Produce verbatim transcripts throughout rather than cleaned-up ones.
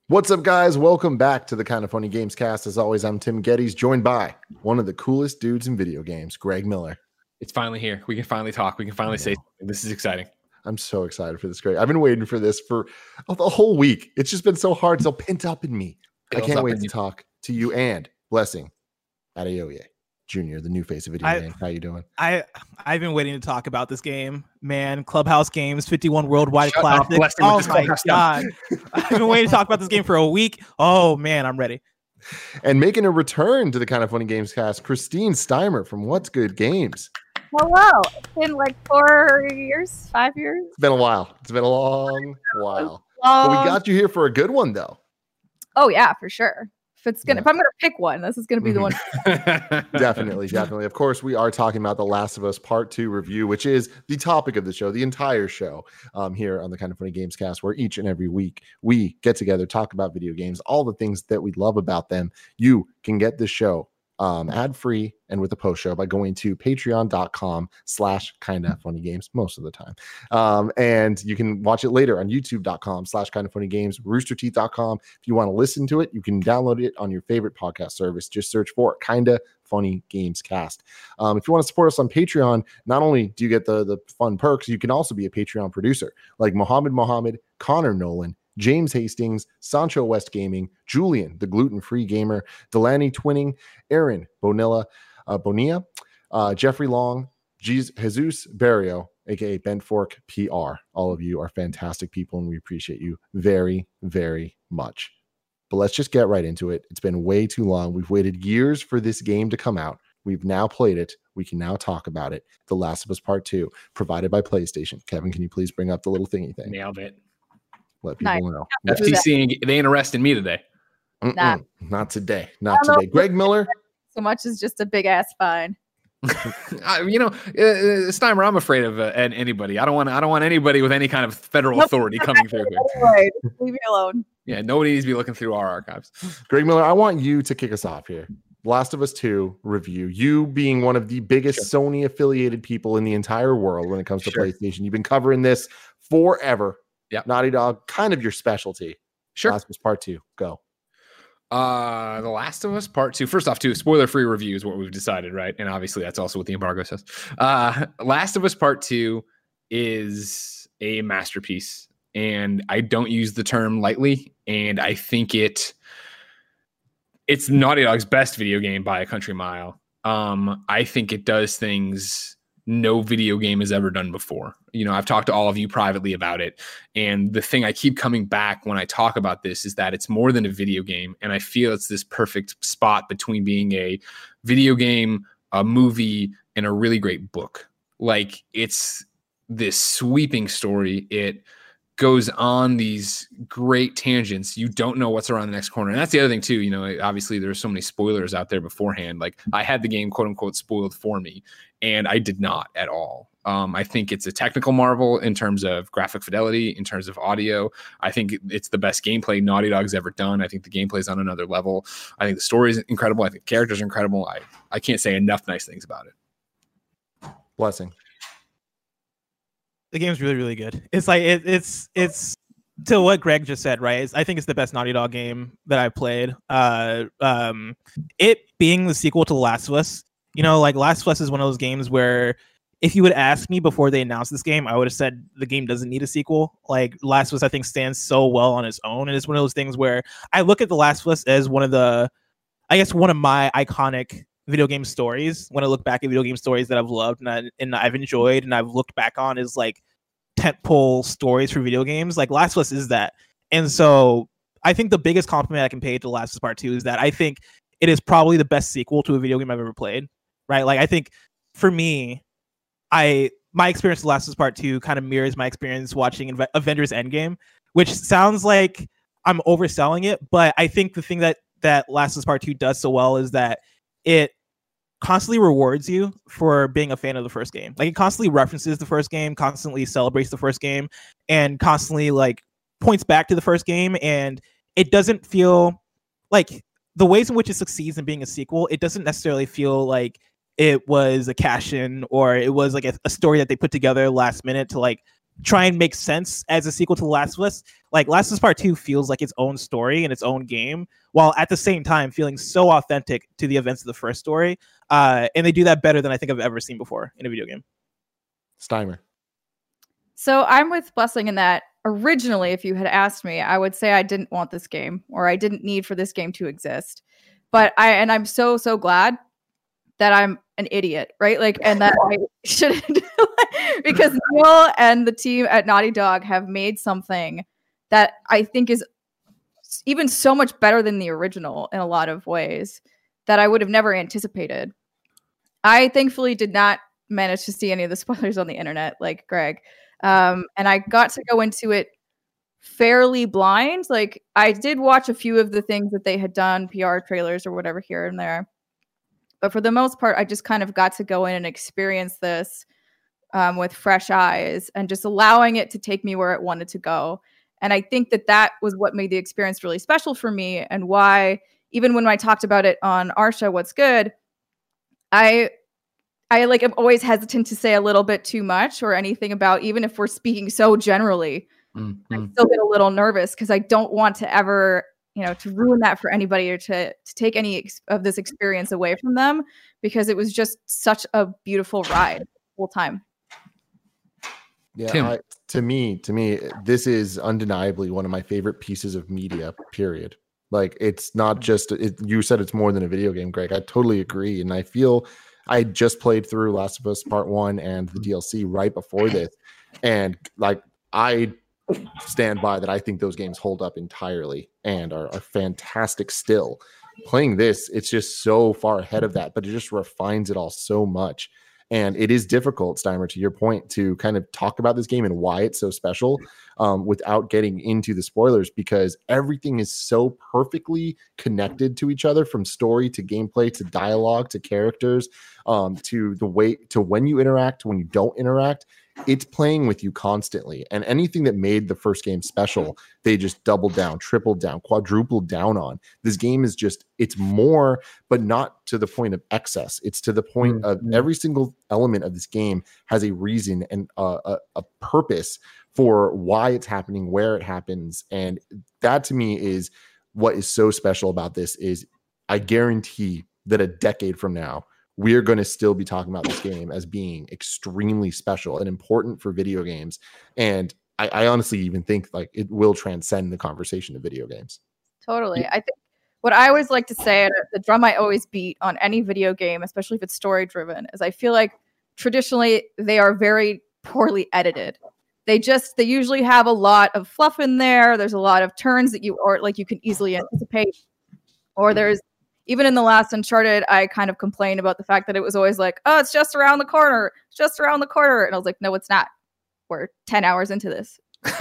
What's up, guys? Welcome back to the Kind of Funny Games cast. As always, I'm Tim Geddes, joined by one of the coolest dudes in video games, Greg Miller. It's finally here. We can finally talk. We can finally say something. This is exciting. I'm so excited for this, Greg. I've been waiting for this for the whole week. It's just been so hard, so pent up in me. I can't wait to talk to you and Blessing Adeoye Junior, the new face of video I, game. How you doing? I I've been waiting to talk about this game, man. Clubhouse Games, fifty-one Worldwide Shut Classic. Up, oh my god! I've been waiting to talk about this game for a week. Oh man, I'm ready. And making a return to the Kind of Funny Games cast, Christine Steimer from What's Good Games. Hello. It's been like four years, five years. It's been a while. It's been a long while. Long. But we got you here for a good one, though. Oh yeah, for sure. If it's gonna, Yeah. if I'm gonna pick one, this is gonna be the one. Definitely, definitely. Of course, we are talking about The Last of Us Part Two review, which is the topic of the show, the entire show, um, here on the Kind of Funny Games cast, where each and every week we get together, talk about video games, all the things that we love about them. You can get this show um, ad-free and with a post show by going to patreon.com slash kinda funny games most of the time. Um, and you can watch it later on youtube.com slash kinda funny games, rooster teeth dot com. If you want to listen to it, you can download it on your favorite podcast service. Just search for Kinda Funny Games Cast. Um, if you want to support us on Patreon, not only do you get the, the fun perks, you can also be a Patreon producer like Mohammed Mohammed, Connor Nolan, James Hastings, Sancho West Gaming, Julian, the gluten-free gamer, Delaney Twinning, Aaron Bonilla, uh, Bonilla, uh, Jeffrey Long, Jesus, Jesus Barrio, aka Bent Fork P R. All of you are fantastic people, and we appreciate you very, very much. But let's just get right into it. It's been way too long. We've waited years for this game to come out. We've now played it. We can now talk about it. The Last of Us Part Two, provided by PlayStation. Kevin, can you please bring up the little thingy thing? Nailed it. Let people Nice. know. F T C, they ain't arresting me today. Nah. Not today. Not I don't today. know. Greg Miller. So much is just a big ass fine. I, you know, uh, Steimer, I'm afraid of uh, an- anybody. I don't want. I don't want anybody with any kind of federal Nope. authority coming through here. Anyway, just leave me alone. Yeah, nobody needs to be looking through our archives. Greg Miller, I want you to kick us off here. Last of Us two review. You being one of the biggest Sure. Sony affiliated people in the entire world when it comes to Sure. PlayStation. You've been covering this forever. Yep. Naughty Dog, kind of your specialty. Sure. Last of Us Part Two. Go. Uh, The Last of Us Part Two. First off, too, spoiler-free review is what we've decided, right? And obviously, that's also what the embargo says. Uh, Last of Us Part Two is a masterpiece, and I don't use the term lightly. And I think it it's Naughty Dog's best video game by a country mile. Um, I think it does things no video game has ever done before. You know, I've talked to all of you privately about it. And the thing I keep coming back when I talk about this is that it's more than a video game. And I feel it's this perfect spot between being a video game, a movie, and a really great book. Like, it's this sweeping story. It goes on these great tangents. You don't know what's around the next corner. And that's the other thing too. You know, obviously there's so many spoilers out there beforehand. Like, I had the game quote unquote spoiled for me, and I did not at all. Um, I think it's a technical marvel in terms of graphic fidelity, in terms of audio. I think it's the best gameplay Naughty Dog's ever done. I think the gameplay is on another level. I think the story is incredible. I think the characters are incredible. I, I can't say enough nice things about it. Blessing. The game's really, really good. It's like it, it's it's to what Greg just said, right? It's, I think it's the best Naughty Dog game that I've played. Uh, um, it being the sequel to The Last of Us, you know, like Last of Us is one of those games where if you would ask me before they announced this game, I would have said the game doesn't need a sequel. Like, Last of Us, I think, stands so well on its own, and it's one of those things where I look at The Last of Us as one of the, I guess, one of my iconic video game stories. When I look back at video game stories that I've loved and, I, and I've enjoyed and I've looked back on as like tentpole stories for video games, like Last of Us is that. And so I think the biggest compliment I can pay to Last of Us Part Two is that I think it is probably the best sequel to a video game I've ever played. Right? Like, I think for me, I my experience with Last of Us Part Two kind of mirrors my experience watching Inve- Avengers Endgame, which sounds like I'm overselling it, but I think the thing that that Last of Us Part Two does so well is that it constantly rewards you for being a fan of the first game. Like, it constantly references the first game, constantly celebrates the first game, and constantly like points back to the first game. And it doesn't feel like the ways in which it succeeds in being a sequel, it doesn't necessarily feel like it was a cash in or it was like a, a story that they put together last minute to like try and make sense as a sequel to The Last of Us. Like Last of Us Part Two feels like its own story and its own game, while at the same time feeling so authentic to the events of the first story. Uh, and they do that better than I think I've ever seen before in a video game. Steimer. So I'm with Blessing in that originally, if you had asked me, I would say I didn't want this game or I didn't need for this game to exist. But I, and I'm so, so glad that I'm an idiot, right? Like, and that I shouldn't, because Neil and the team at Naughty Dog have made something that I think is even so much better than the original in a lot of ways that I would have never anticipated. I thankfully did not manage to see any of the spoilers on the internet like Greg. Um, and I got to go into it fairly blind. Like I did watch a few of the things that they had done, P R trailers or whatever here and there. But for the most part, I just kind of got to go in and experience this um, with fresh eyes and just allowing it to take me where it wanted to go. And I think that that was what made the experience really special for me, and why even when I talked about it on our show, What's Good, I I like am always hesitant to say a little bit too much or anything about, even if we're speaking so generally, mm-hmm. I still get a little nervous because I don't want to ever, you know, to ruin that for anybody or to, to take any ex- of this experience away from them, because it was just such a beautiful ride the whole time. Yeah, I, to me, to me, this is undeniably one of my favorite pieces of media, period. Like, it's not just, it, you said it's more than a video game, Greg. I totally agree. And I feel I just played through Last of Us Part One and the D L C right before this. And like, I stand by that. I think those games hold up entirely and are, are fantastic still. Playing this, it's just so far ahead of that, but it just refines it all so much. And it is difficult, Steimer, to your point, to kind of talk about this game and why it's so special um, without getting into the spoilers, because everything is so perfectly connected to each other, from story to gameplay to dialogue to characters, um, to the way to when you interact, when you don't interact. It's playing with you constantly. And anything that made the first game special, they just doubled down, tripled down, quadrupled down on. This game is just, it's more, but not to the point of excess. It's to the point mm-hmm. of every single element of this game has a reason and uh, a, a purpose for why it's happening, where it happens. And that to me is what is so special about this. Is I guarantee that a decade from now, we're going to still be talking about this game as being extremely special and important for video games. And I, I honestly even think like it will transcend the conversation of video games. Totally. I think what I always like to say, and the drum I always beat on any video game, especially if it's story driven, is I feel like traditionally they are very poorly edited. They just, they usually have a lot of fluff in there. There's a lot of turns that you, or like you can easily anticipate, or there's, even in the last Uncharted, I kind of complained about the fact that it was always like, oh, it's just around the corner. It's just around the corner. And I was like, no, it's not. We're ten hours into this.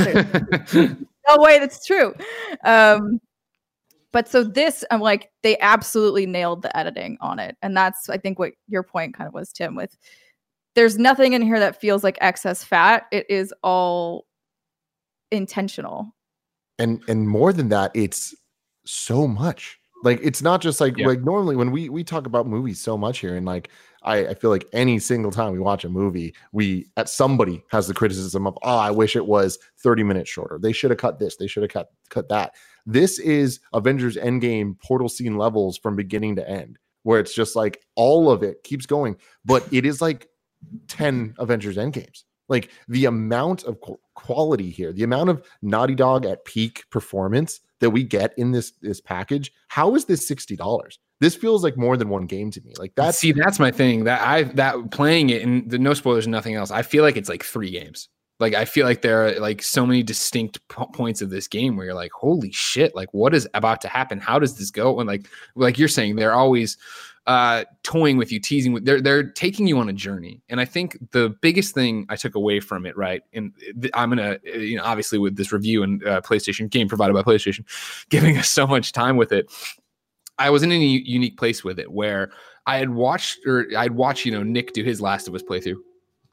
No way that's true. Um, but so this, I'm like, they absolutely nailed the editing on it. And that's, I think, what your point kind of was, Tim, with there's nothing in here that feels like excess fat. It is all intentional. And and more than that, it's so much. Like, it's not just like, yeah. like normally when we, we talk about movies so much here, and like, I, I feel like any single time we watch a movie, we, at somebody has the criticism of, oh, I wish it was thirty minutes shorter. They should have cut this. They should have cut, cut that. This is Avengers Endgame portal scene levels from beginning to end, where it's just like all of it keeps going, but it is like ten Avengers Endgames. Like the amount of qu- quality here, the amount of Naughty Dog at peak performance that we get in this this package. How is this sixty dollars? This feels like more than one game to me. Like that. See, that's my thing. That I that playing it, and the no spoilers and nothing else, I feel like it's like three games. Like I feel like there are like so many distinct p- points of this game where you're like, holy shit! Like what is about to happen? How does this go? And like like you're saying, they're always uh toying with you, teasing with they're they're taking you on a journey. And I think the biggest thing I took away from it, right, and th- I'm gonna, you know, obviously with this review and uh, PlayStation game provided by PlayStation giving us so much time with it, I was in a u- unique place with it where I had watched or I'd watched, you know, Nick do his Last of Us playthrough.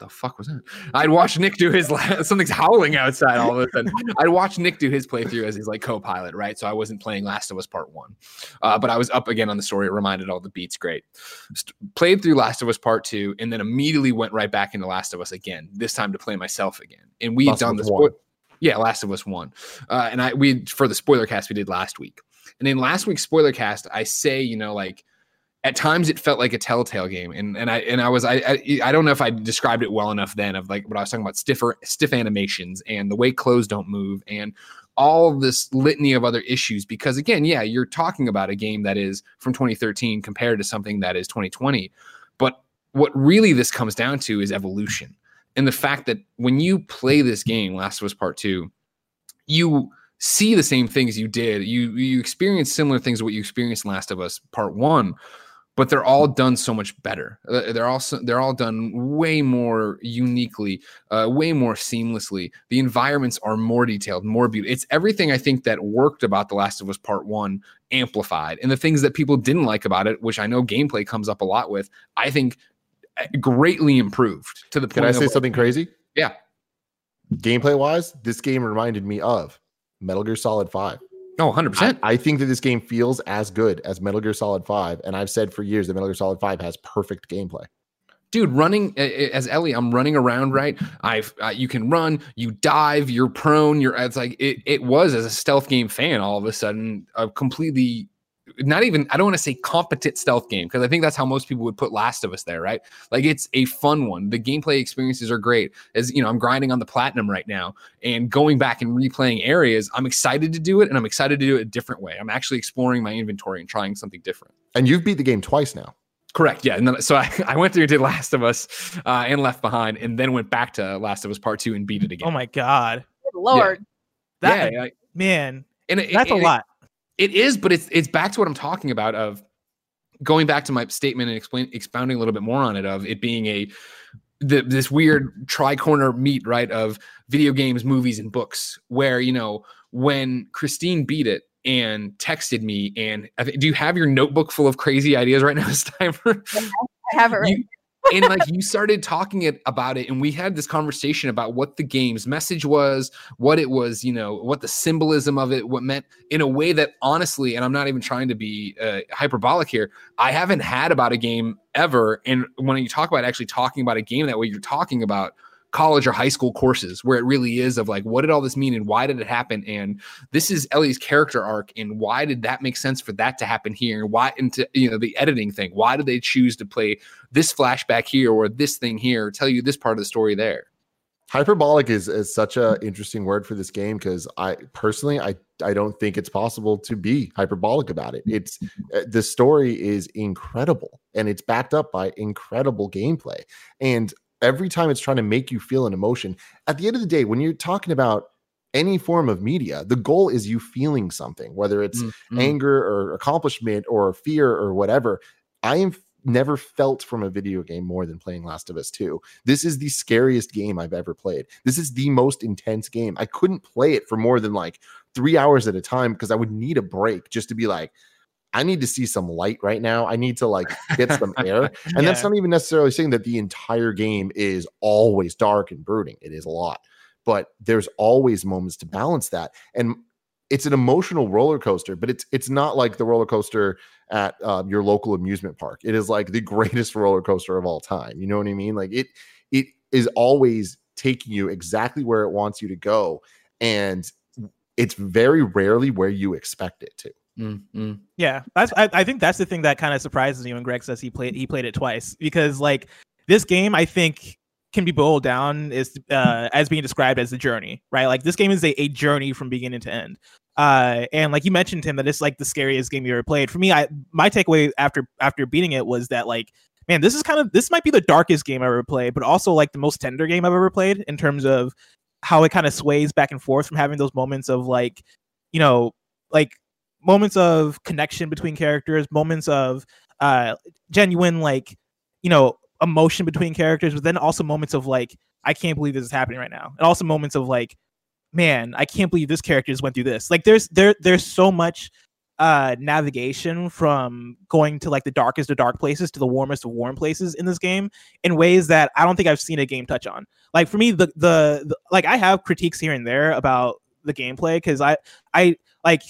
the fuck was that? I'd watch Nick do his something's howling outside all of a sudden. I'd watch Nick do his playthrough as his like co-pilot, right? So I wasn't playing Last of Us Part One, uh, but I was up again on the story. It reminded all the beats great. St- played through Last of Us Part Two, and then immediately went right back into Last of Us again. This time to play myself again, and we had done the spo- yeah, Last of Us One, uh, and I we for the spoiler cast we did last week, and in last week's spoiler cast, I say you know like. At times it felt like a Telltale game, and and I and I was I, I I don't know if I described it well enough then of like what I was talking about stiffer stiff animations and the way clothes don't move and all this litany of other issues. Because again, yeah, you're talking about a game that is from twenty thirteen compared to something that is twenty twenty, but what really this comes down to is evolution and the fact that when you play this game, Last of Us Part Two, you see the same things you did. You you experience similar things to what you experienced in Last of Us Part One. But they're all done so much better. Uh, they're also they're all done way more uniquely, uh, way more seamlessly. The environments are more detailed, more beautiful. It's everything I think that worked about The Last of Us Part One amplified, and the things that people didn't like about it, which I know gameplay comes up a lot with, I think greatly improved to the point. Can I say of, something crazy? Yeah. Gameplay wise, this game reminded me of Metal Gear Solid Five. Oh, one hundred percent. I, I think that this game feels as good as Metal Gear Solid five, and I've said for years that Metal Gear Solid five has perfect gameplay. Dude, running as Ellie, I'm running around, right? I've uh, you can run, you dive, you're prone. You're it's like it. It was as a stealth game fan, all of a sudden, a completely not even I don't want to say competent stealth game because I think that's how most people would put Last of Us there, right? Like it's a fun one. The gameplay experiences are great. As you know, I'm grinding on the platinum right now and going back and replaying areas. I'm excited to do it, and I'm excited to do it a different way. I'm actually exploring my inventory and trying something different. And you've beat the game twice now. Correct. Yeah. And then, so I, I went through and did Last of Us uh, and Left Behind, and then went back to Last of Us Part Two and beat it again. Oh my god, Good Lord, yeah. that yeah, man, and it, that's it, a it, lot. It is, but it's it's back to what I'm talking about of going back to my statement and explain expounding a little bit more on it of it being a the, this weird tri-corner meet, right, of video games, movies, and books, where, you know, when Christine beat it and texted me, and I th- do you have your notebook full of crazy ideas right now, Steimer? I have it right. You, and like you started talking it about it, and we had this conversation about what the game's message was, what it was, you know, what the symbolism of it, what meant, in a way that honestly, and I'm not even trying to be uh, hyperbolic here, I haven't had about a game ever. And when you talk about actually talking about a game that way, you're talking about college or high school courses, where it really is of like, what did all this mean and why did it happen? And this is Ellie's character arc, and why did that make sense for that to happen here? And why, into, you know, the editing thing, why did they choose to play this flashback here or this thing here, or tell you this part of the story there? Hyperbolic is, is such an interesting word for this game, because I personally, I, I don't think it's possible to be hyperbolic about it. It's the story is incredible, and it's backed up by incredible gameplay. And every time it's trying to make you feel an emotion, at the end of the day, when you're talking about any form of media, the goal is you feeling something, whether it's mm-hmm. anger or accomplishment or fear or whatever. I have never felt from a video game more than playing Last of Us two. This is the scariest game I've ever played. This is the most intense game. I couldn't play it for more than like three hours at a time because I would need a break just to be like, I need to see some light right now. I need to like get some air. And yeah. that's not even necessarily saying that the entire game is always dark and brooding. It is a lot, but there's always moments to balance that. And it's an emotional roller coaster, but it's it's not like the roller coaster at uh, your local amusement park. It is like the greatest roller coaster of all time. You know what I mean? Like it it is always taking you exactly where it wants you to go, and it's very rarely where you expect it to. Mm-hmm. Yeah, that's, I, I think that's the thing that kind of surprises me when Greg says he played he played it twice, because like this game, I think, can be boiled down is uh, as being described as the journey, right? Like this game is a, a journey from beginning to end. Uh, and like you mentioned, Tim, that it's like the scariest game you ever played. For me, I my takeaway after after beating it was that like, man, this is kind of this might be the darkest game I ever played, but also like the most tender game I've ever played in terms of how it kind of sways back and forth from having those moments of like, you know, like moments of connection between characters, moments of uh genuine like, you know, emotion between characters, but then also moments of like, I can't believe this is happening right now, and also moments of like, man, I can't believe this character just went through this. Like there's there there's so much uh navigation from going to like the darkest of dark places to the warmest of warm places in this game in ways that I don't think I've seen a game touch on. Like for me, the the, the like I have critiques here and there about the gameplay because I I like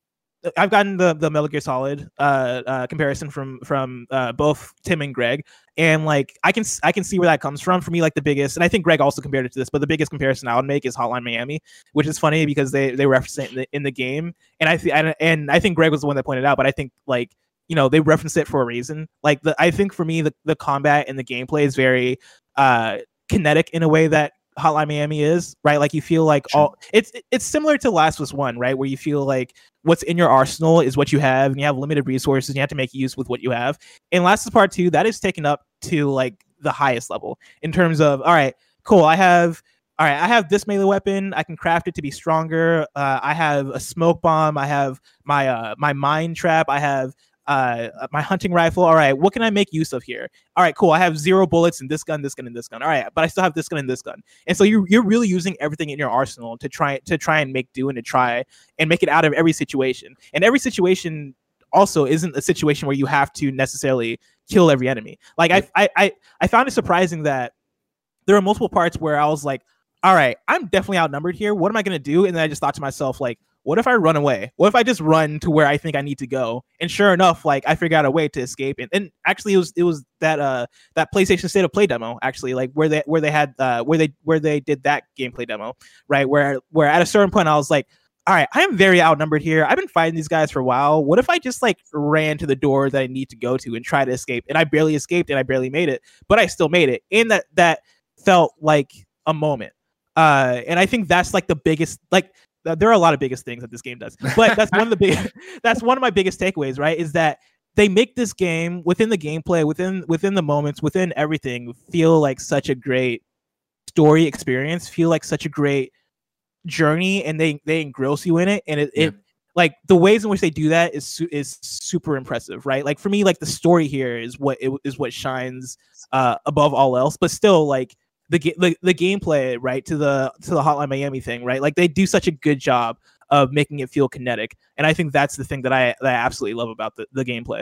I've gotten the the Metal Gear Solid uh, uh comparison from from uh, both Tim and Greg, and like I can I can see where that comes from. For me, like the biggest, and I think Greg also compared it to this, but the biggest comparison I would make is Hotline Miami, which is funny because they they reference it in the, in the game, and I think and I think Greg was the one that pointed it out, but I think like you know they reference it for a reason. Like the I think for me the the combat and the gameplay is very uh kinetic in a way that Hotline Miami is, right? Like you feel like all it's it's similar to Last of Us One, right? Where you feel like what's in your arsenal is what you have, and you have limited resources, and you have to make use with what you have. In Last of Us Part Two, that is taken up to like the highest level in terms of all right, cool. I have all right, I have this melee weapon. I can craft it to be stronger. Uh, I have a smoke bomb. I have my uh, my mine trap. I have Uh, my hunting rifle. All right, what can I make use of here? All right, cool. I have zero bullets in this gun, this gun, and this gun. All right, but I still have this gun and this gun. And so you're you're really using everything in your arsenal to try to try and make do and to try and make it out of every situation. And every situation also isn't a situation where you have to necessarily kill every enemy. Like I I I, I found it surprising that there are multiple parts where I was like, all right, I'm definitely outnumbered here. What am I gonna do? And then I just thought to myself, like, what if I run away? What if I just run to where I think I need to go? And sure enough, like I figured out a way to escape. And, and actually, it was it was that uh that PlayStation State of Play demo actually, like where they where they had uh where they where they did that gameplay demo, right? Where where at a certain point I was like, all right, I am very outnumbered here. I've been fighting these guys for a while. What if I just like ran to the door that I need to go to and try to escape? And I barely escaped and I barely made it, but I still made it. And that that felt like a moment. Uh, and I think that's like the biggest like. There are a lot of biggest things that this game does, but that's one of the big, that's one of my biggest takeaways, right? Is that they make this game within the gameplay, within, within the moments, within everything feel like such a great story experience, feel like such a great journey. And they, they engross you in it. And it, yeah. it like the ways in which they do that is, su- is super impressive, right? Like for me, like the story here is what it, is what shines uh, above all else, but still like, The, the the gameplay, right, to the to the Hotline Miami thing, right? Like they do such a good job of making it feel kinetic, and I think that's the thing that I that I absolutely love about the, the gameplay.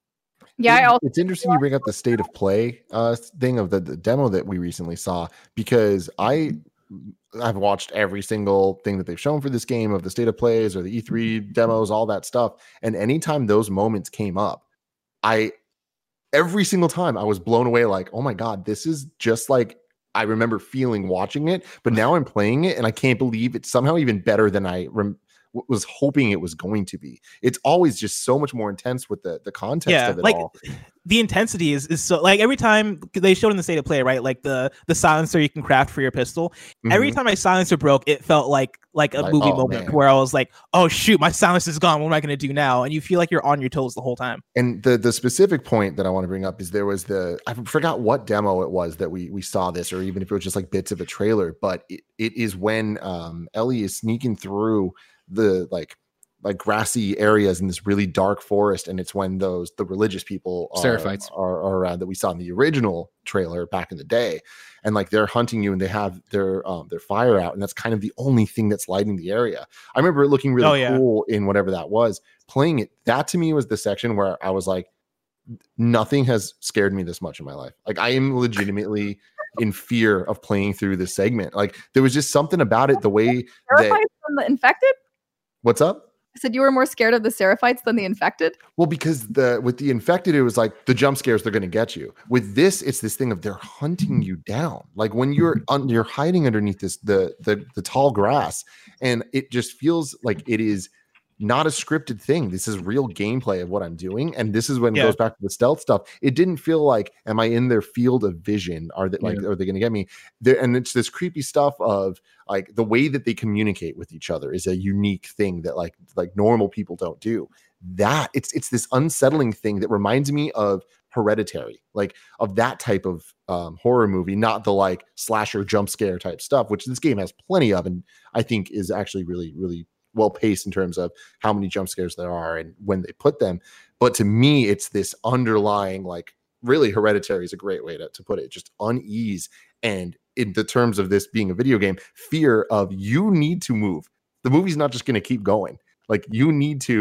Yeah, I also- it's interesting you bring up the state of play uh, thing of the, the demo that we recently saw, because I I've watched every single thing that they've shown for this game of the state of plays or the E three demos, all that stuff, and anytime those moments came up, I every single time I was blown away, like, oh my god, this is just like I remember feeling watching it, but now I'm playing it and I can't believe it's somehow even better than I rem- was hoping it was going to be. It's always just so much more intense with the, the context yeah, of it like, all. The intensity is, is so like every time they showed in the state of play, right? Like the the silencer you can craft for your pistol. Mm-hmm. Every time my silencer broke, it felt like like a like, movie oh, moment man. where I was like, oh shoot, my silencer is gone. What am I going to do now? And you feel like you're on your toes the whole time. And the the specific point that I want to bring up is there was the I forgot what demo it was that we we saw this, or even if it was just like bits of a trailer, but it, it is when um, Ellie is sneaking through the like like grassy areas in this really dark forest, and it's when those the religious people are, Seraphites are, are around that we saw in the original trailer back in the day, and like they're hunting you and they have their um their fire out, and that's kind of the only thing that's lighting the area. I remember it looking really oh, yeah. cool in whatever that was. Playing it, that to me was the section where I was like, nothing has scared me this much in my life. Like I am legitimately in fear of playing through this segment. Like there was just something about it, the way that from the infected. What's up? I said you were more scared of the Seraphites than the infected. Well, because the with the infected, it was like the jump scares, they're going to get you. With this, it's this thing of they're hunting you down. Like when you're un, you're hiding underneath this the, the the tall grass, and it just feels like it is not a scripted thing. This is real gameplay of what I'm doing, and this is when yeah. it goes back to the stealth stuff. It didn't feel like, am I in their field of vision? Are they like, yeah. are they going to get me there? And it's this creepy stuff of like the way that they communicate with each other is a unique thing that like like normal people don't do. That it's it's this unsettling thing that reminds me of Hereditary, like of that type of um, horror movie, not the like slasher jump scare type stuff, which this game has plenty of, and I think is actually really really well paced in terms of how many jump scares there are and when they put them. But to me, it's this underlying, like really Hereditary is a great way to, to put it, just unease. And in the terms of this being a video game, fear of you need to move. The movie's not just going to keep going. Like you need to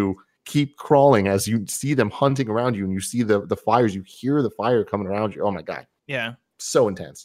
keep crawling as you see them hunting around you, and you see the the fires, you hear the fire coming around you. Oh my god, Yeah. so intense.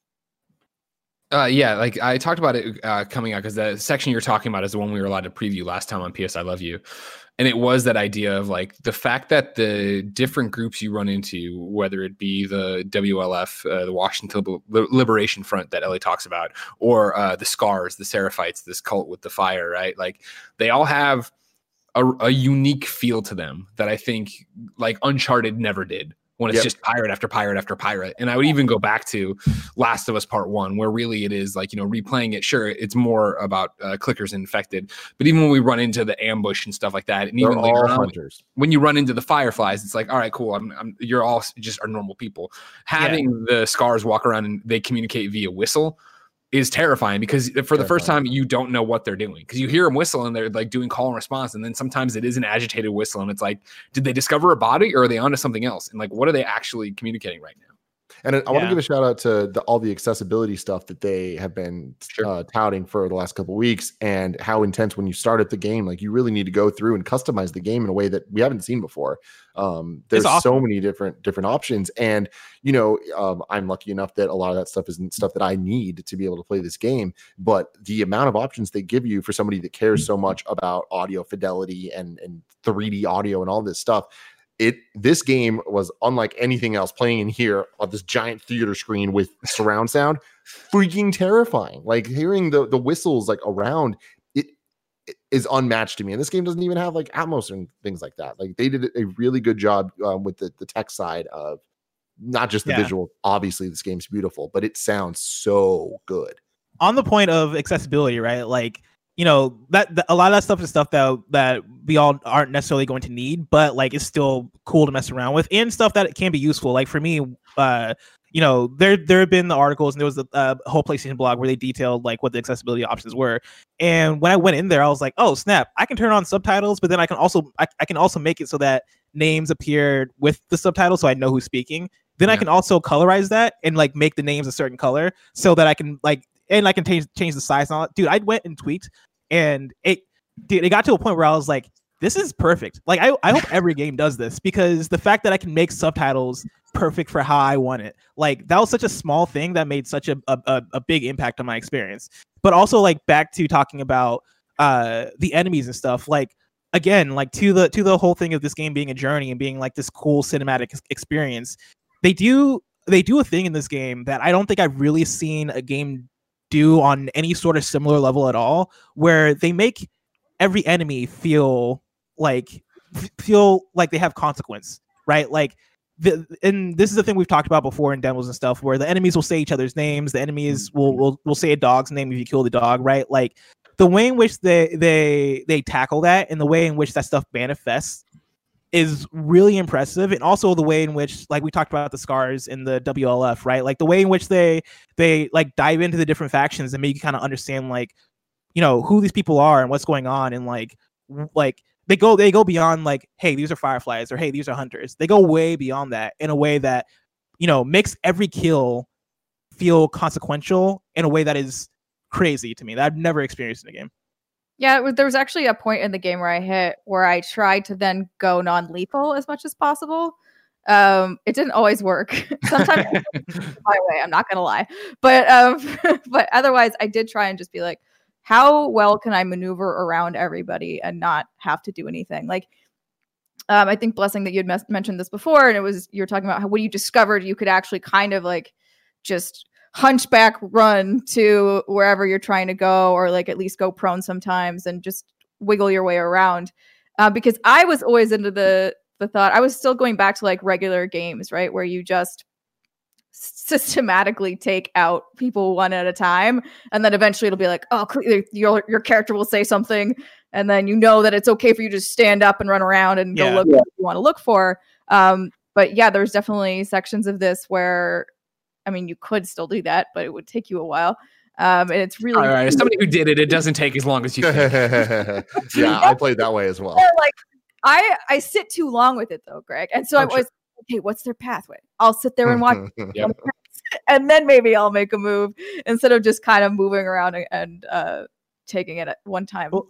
Uh, yeah, like I talked about it uh, coming out because the section you're talking about is the one we were allowed to preview last time on P S I Love You. And it was that idea of like the fact that the different groups you run into, whether it be the W L F, uh, the Washington Liberation Front that Ellie talks about, or uh, the Scars, the Seraphites, this cult with the fire, right? Like they all have a, a unique feel to them that I think like Uncharted never did. When it's yep. just pirate after pirate after pirate. And I would even go back to Last of Us Part One, where really it is like, you know, replaying it. Sure, it's more about uh, clickers and infected. But even when we run into the ambush and stuff like that, and They're even all later on, hunters. when you run into the Fireflies, it's like, all right, cool. I'm, I'm you're all just are normal people. Having yeah. the Scars walk around and they communicate via whistle is terrifying, because for terrifying. the first time you don't know what they're doing, because you hear them whistle and they're like doing call and response, and then sometimes it is an agitated whistle and it's like, did they discover a body or are they onto something else, and like what are they actually communicating right now? And I yeah. want to give a shout out to the, all the accessibility stuff that they have been sure. uh, touting for the last couple of weeks, and how intense when you start at the game, like you really need to go through and customize the game in a way that we haven't seen before. Um, there's awesome. so many different different options, and you know, um, I'm lucky enough that a lot of that stuff isn't stuff that I need to be able to play this game. But the amount of options they give you for somebody that cares so much about audio fidelity and and three D audio and all this stuff. It this game was unlike anything else playing in here on this giant theater screen with surround sound, freaking terrifying. Like hearing the the whistles like around it, it is unmatched to me. And this game doesn't even have like Atmos and things like that. Like they did a really good job um, with the the tech side of not just the yeah. visual. Obviously, this game's beautiful, but it sounds so good. On the point of accessibility, right? Like, you know, that, that a lot of that stuff is stuff that that we all aren't necessarily going to need, but like it's still cool to mess around with, and stuff that can be useful. Like for me, uh, you know, there there have been the articles, and there was a, a whole PlayStation blog where they detailed like what the accessibility options were. And when I went in there, I was like, oh snap, I can turn on subtitles, but then I can also I, I can also make it so that names appear with the subtitles, so I know who's speaking. Then yeah. I can also colorize that and like make the names a certain color so that I can like. And I can change change the size and all that. Dude, I went and tweaked, and it dude, it got to a point where I was like, this is perfect. Like, I, I hope every game does this, because the fact that I can make subtitles perfect for how I want it, like, that was such a small thing that made such a, a, a big impact on my experience. But also, like, back to talking about uh, the enemies and stuff, like, again, like, to the to the whole thing of this game being a journey and being, like, this cool cinematic experience, they do they do a thing in this game that I don't think I've really seen a game do on any sort of similar level at all, where they make every enemy feel like feel like they have consequence, right? Like the, and this is the thing we've talked about before in demos and stuff, where the enemies will say each other's names, the enemies will will, will say a dog's name if you kill the dog, right? Like the way in which they they they tackle that, and the way in which that stuff manifests is really impressive. And also the way in which, like we talked about the Scars in the W L F, right? Like the way in which they they like dive into the different factions and make you kind of understand, like, you know, who these people are and what's going on, and like like they go they go beyond like, hey, these are Fireflies, or hey, these are hunters. They go way beyond that in a way that, you know, makes every kill feel consequential in a way that is crazy to me, that I've never experienced in a game. Yeah, it was, there was actually a point in the game where I hit where I tried to then go non-lethal as much as possible. Um, it didn't always work. Sometimes my way, I'm not gonna lie, but um, but otherwise, I did try and just be like, how well can I maneuver around everybody and not have to do anything? Like, um, I think Blessing that you had mes- mentioned this before, and it was you were talking about how when you discovered you could actually kind of like just hunchback run to wherever you're trying to go, or like at least go prone sometimes and just wiggle your way around. Uh, because I was always into the the thought, I was still going back to like regular games, right, where you just systematically take out people one at a time, and then eventually it'll be like, oh, your your character will say something, and then you know that it's okay for you to stand up and run around and go yeah. look yeah. what you want to look for. Um, but yeah, there's definitely sections of this where, I mean, you could still do that, but it would take you a while. Um, and it's really all right. As somebody who did it, it doesn't take as long as you think. Yeah, I played that way as well. Like I, I sit too long with it though, Greg, and so oh, I'm always sure. okay. What's their pathway? I'll sit there and watch, yep. and then maybe I'll make a move instead of just kind of moving around and, and uh, taking it at one time. Well,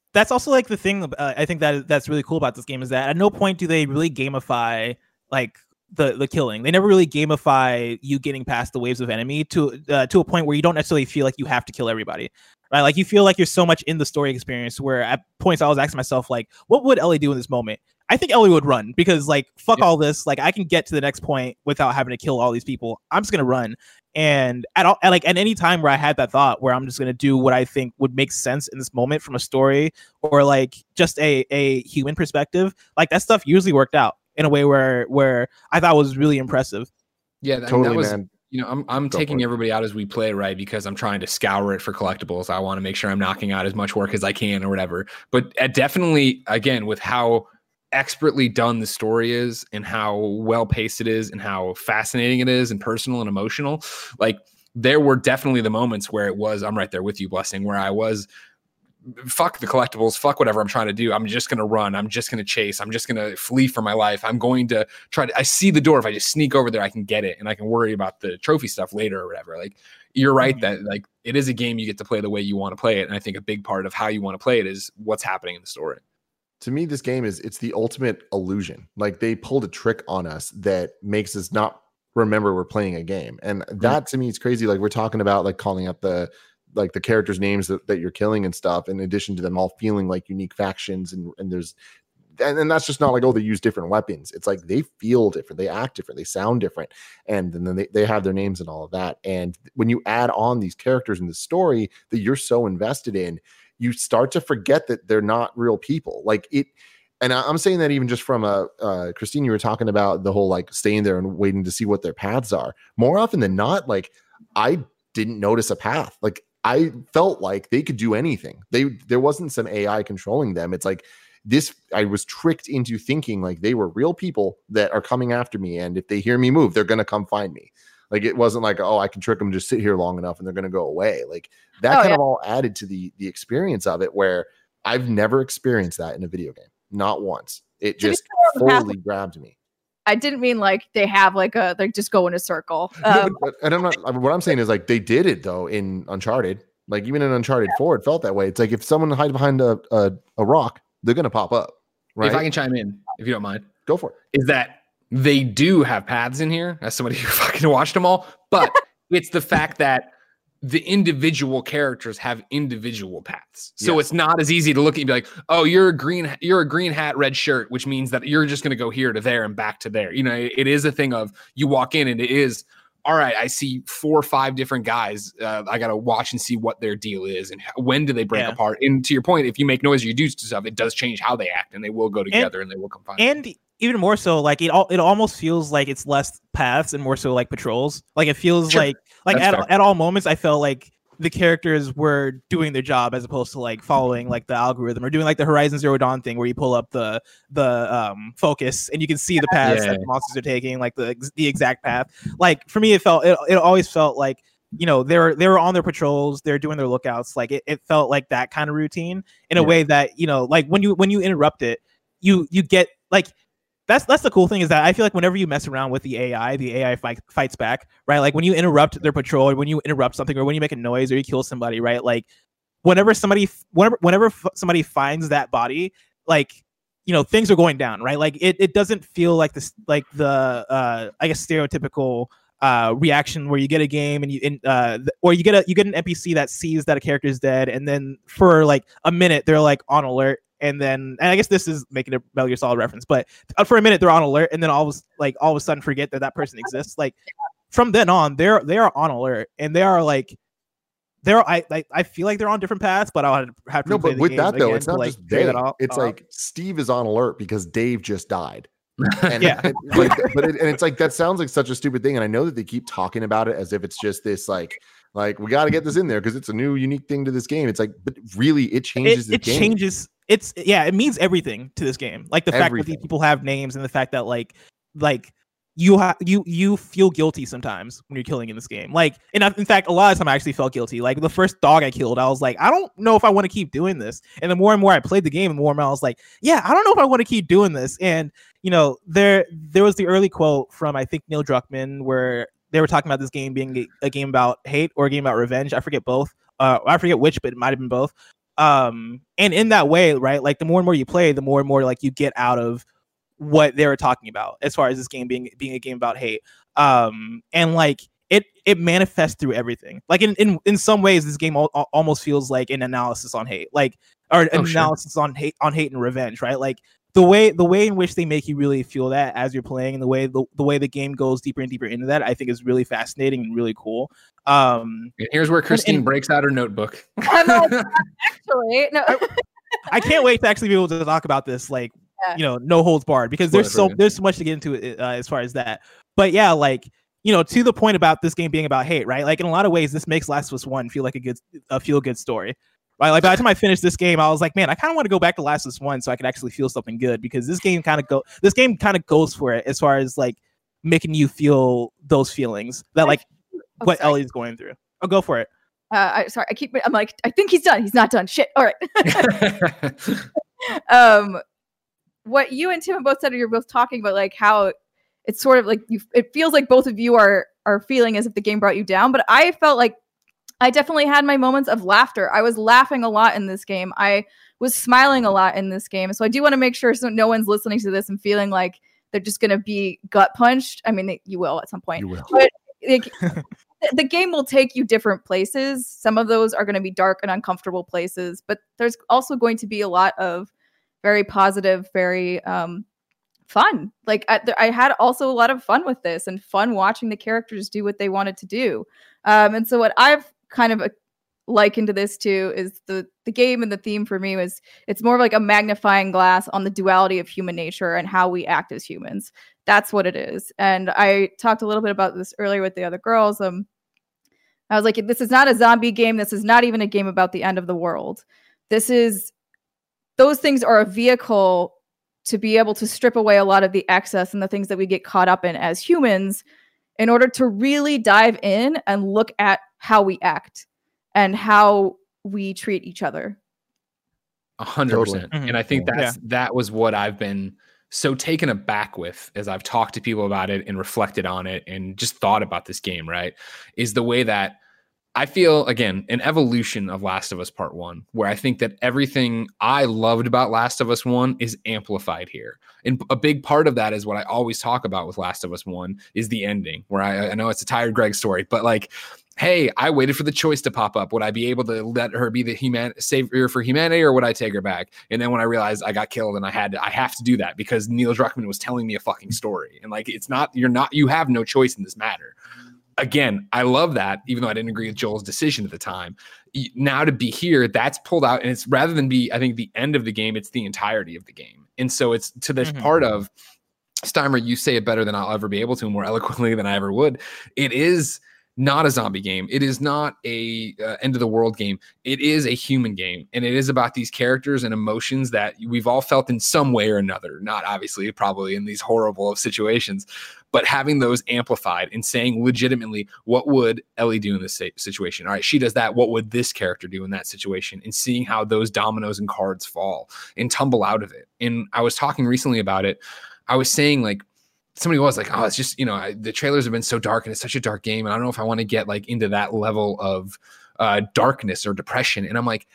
that's also like the thing uh, I think that that's really cool about this game is that at no point do they really gamify like the the killing. They never really gamify you getting past the waves of enemy to uh, to a point where you don't necessarily feel like you have to kill everybody, right? Like you feel like you're so much in the story experience where at points I was asking myself like, what would Ellie do in this moment? I think Ellie would run because like fuck yeah. all this, like I can get to the next point without having to kill all these people. I'm just gonna run. And at all, at like at any time where I had that thought where I'm just gonna do what I think would make sense in this moment from a story or like just a a human perspective, like that stuff usually worked out in a way where where I thought was really impressive. Yeah, I mean, totally, that was, man. You know, I'm I'm Go taking everybody out as we play, right? Because I'm trying to scour it for collectibles. I want to make sure I'm knocking out as much work as I can or whatever. But uh, definitely, again, with how expertly done the story is and how well paced it is and how fascinating it is and personal and emotional, like there were definitely the moments where it was, I'm right there with you, Blessing, where I was, fuck the collectibles, fuck whatever I'm trying to do. I'm just going to run. I'm just going to chase. I'm just going to flee for my life. I'm going to try to, I see the door. If I just sneak over there, I can get it and I can worry about the trophy stuff later or whatever. Like you're right mm-hmm. that like it is a game you get to play the way you want to play it. And I think a big part of how you want to play it is what's happening in the story. To me, this game is, it's the ultimate illusion. Like they pulled a trick on us that makes us not remember we're playing a game. And that mm-hmm. to me is crazy. Like we're talking about like calling out the, like the characters' names that, that you're killing and stuff, in addition to them all feeling like unique factions. And, and there's, and, and that's just not like, oh, they use different weapons. It's like they feel different, they act different, they sound different. And, and then they, they have their names and all of that. And when you add on these characters in the story that you're so invested in, you start to forget that they're not real people. Like it, and I'm saying that even just from a, uh, Christine, you were talking about the whole, like staying there and waiting to see what their paths are. More often than not, like I didn't notice a path. Like I felt like they could do anything. They, there wasn't some A I controlling them. It's like this, I was tricked into thinking like they were real people that are coming after me. And if they hear me move, they're going to come find me. Like it wasn't like, oh, I can trick them, just sit here long enough and they're going to go away. Like that oh, kind yeah. of all added to the the experience of it, where I've never experienced that in a video game, not once. It just fully grabbed me. I didn't mean like they have like a like just go in a circle. Um, no, but, and I'm not. I mean, what I'm saying is like they did it though in Uncharted. Like even in Uncharted yeah. four, it felt that way. It's like if someone hides behind a a, a rock, they're going to pop up. Right? If I can chime in, if you don't mind, go for it. Is that they do have paths in here, as somebody who fucking watched them all, but it's the fact that the individual characters have individual paths. So yes. it's not as easy to look at and be like, oh, you're a green, you're a green hat, red shirt, which means that you're just going to go here to there and back to there. You know, it, it is a thing of you walk in and it is, all right, I see four or five different guys. Uh, I got to watch and see what their deal is and how, when do they break yeah. apart. And to your point, if you make noise or you do stuff, it does change how they act and they will go together and, and they will combine. And even more so, like it all, it almost feels like it's less paths and more so like patrols. Like it feels sure. like, like at, at all moments, I felt like the characters were doing their job as opposed to like following like the algorithm or doing like the Horizon Zero Dawn thing where you pull up the the um, focus and you can see the paths yeah. that the monsters are taking, like the the exact path. Like for me, it felt it, it always felt like, you know, they were they were on their patrols, they're doing their lookouts. Like it, it felt like that kind of routine in a yeah. way that, you know, like when you when you interrupt it, you you get like. That's that's the cool thing is that I feel like whenever you mess around with the A I, the A I fight, fights back, right? Like when you interrupt their patrol or when you interrupt something or when you make a noise or you kill somebody, right? Like whenever somebody, whenever, whenever f- somebody finds that body, like, you know, things are going down, right? Like it, it doesn't feel like this, like the, uh, I guess, stereotypical uh, reaction where you get a game and you, in, uh, or you get a, you get an N P C that sees that a character is dead. And then for like a minute, they're like on alert. And then, and I guess this is making a Metal Gear Solid reference, but for a minute they're on alert, and then all of like all of a sudden forget that that person exists. Like from then on, they're they are on alert, and they are like they're I I, I feel like they're on different paths, but I'll have to no. But with that though, it's not like, just Dave. It's uh, like Steve is on alert because Dave just died. And yeah, it, like, but it, and it's like that sounds like such a stupid thing, and I know that they keep talking about it as if it's just this like. Like we got to get this in there because it's a new, unique thing to this game. It's like, but really, it changes. It, it game. changes. It's yeah. It means everything to this game. Like the everything. fact that these people have names and the fact that like, like you have you you feel guilty sometimes when you're killing in this game. Like, and in fact, a lot of time I actually felt guilty. Like the first dog I killed, I was like, I don't know if I want to keep doing this. And the more and more I played the game, the more and more I was like, yeah, I don't know if I want to keep doing this. And you know, there there was the early quote from I think Neil Druckmann where they were talking about this game being a, a game about hate or a game about revenge. I forget both. Uh, I forget which, but it might have been both. Um, and in that way, right, like the more and more you play, the more and more like you get out of what they were talking about as far as this game being being a game about hate. Um, and like it it manifests through everything. Like in in, in some ways, this game al- al- almost feels like an analysis on hate, like or an Oh, sure. analysis on hate on hate and revenge, right? Like the way the way in which they make you really feel that as you're playing, and the way the, the way the game goes deeper and deeper into that, I think is really fascinating and really cool. Um, And here's where Christine and- breaks out her notebook. I'm like, actually, no. I can't wait to actually be able to talk about this, like, Yeah. you know, no holds barred, because there's so Whatever. there's so much to get into it, uh, as far as that. But yeah, like, you know, to the point about this game being about hate, right? Like in a lot of ways, this makes Last of Us One feel like a good, a feel good story, right? Like by the time I finished this game, I was like, man, I kind of want to go back to Last of Us One so I could actually feel something good, because this game kind of go, this game kind of goes for it as far as like making you feel those feelings that like Oh, what sorry. Ellie's going through. Oh, go for it. Uh, I, sorry, I keep. I'm like, I think he's done. He's not done. Shit. All right. um, what you and Tim both said, you're both talking about like how it's sort of like you. It feels like both of you are are feeling as if the game brought you down. But I felt like I definitely had my moments of laughter. I was laughing a lot in this game. I was smiling a lot in this game. So I do want to make sure so no one's listening to this and feeling like they're just going to be gut punched. I mean, they, you will at some point. You will. But like, the, the game will take you different places. Some of those are going to be dark and uncomfortable places, but there's also going to be a lot of very positive, very um, fun. Like I, th- I had also a lot of fun with this and fun watching the characters do what they wanted to do. Um, and so what I've kind of uh, likened to this too is the the game, and the theme for me was it's more of like a magnifying glass on the duality of human nature and how we act as humans. That's what it is. And I talked a little bit about this earlier with the other girls. Um, I was like, this is not a zombie game. This is not even a game about the end of the world. This is, those things are a vehicle to be able to strip away a lot of the excess and the things that we get caught up in as humans in order to really dive in and look at how we act and how we treat each other. A hundred Totally. percent. Mhm. And I think Yeah. that's that was what I've been so taken aback with as I've talked to people about it and reflected on it and just thought about this game, right? Is the way that I feel, again, an evolution of Last of Us Part One, where I think that everything I loved about Last of Us One is amplified here. And a big part of that is what I always talk about with Last of Us One is the ending, where I, I know it's a tired Greg story, but like, hey, I waited for the choice to pop up. Would I be able to let her be the human savior for humanity, or would I take her back? And then when I realized I got killed and I had to, I have to do that because Neil Druckmann was telling me a fucking story. And like, it's not, you're not, you have no choice in this matter. Again, I love that, even though I didn't agree with Joel's decision at the time. Now to be here, that's pulled out, and it's rather than be, I think, the end of the game, it's the entirety of the game. And so it's to this Mhm. part of, Steimer, you say it better than I'll ever be able to, more eloquently than I ever would. It is not a zombie game. It is not a uh, end of the world game. It is a human game, and it is about these characters and emotions that we've all felt in some way or another. Not obviously, probably in these horrible of situations, but having those amplified and saying legitimately, what would Ellie do in this situation? All right, she does that. What would this character do in that situation? And seeing how those dominoes and cards fall and tumble out of it. And I was talking recently about it. I was saying, like, somebody was like, oh, it's just, you know, I, the trailers have been so dark and it's such a dark game. And I don't know if I want to get like into that level of uh, darkness or depression. And I'm like,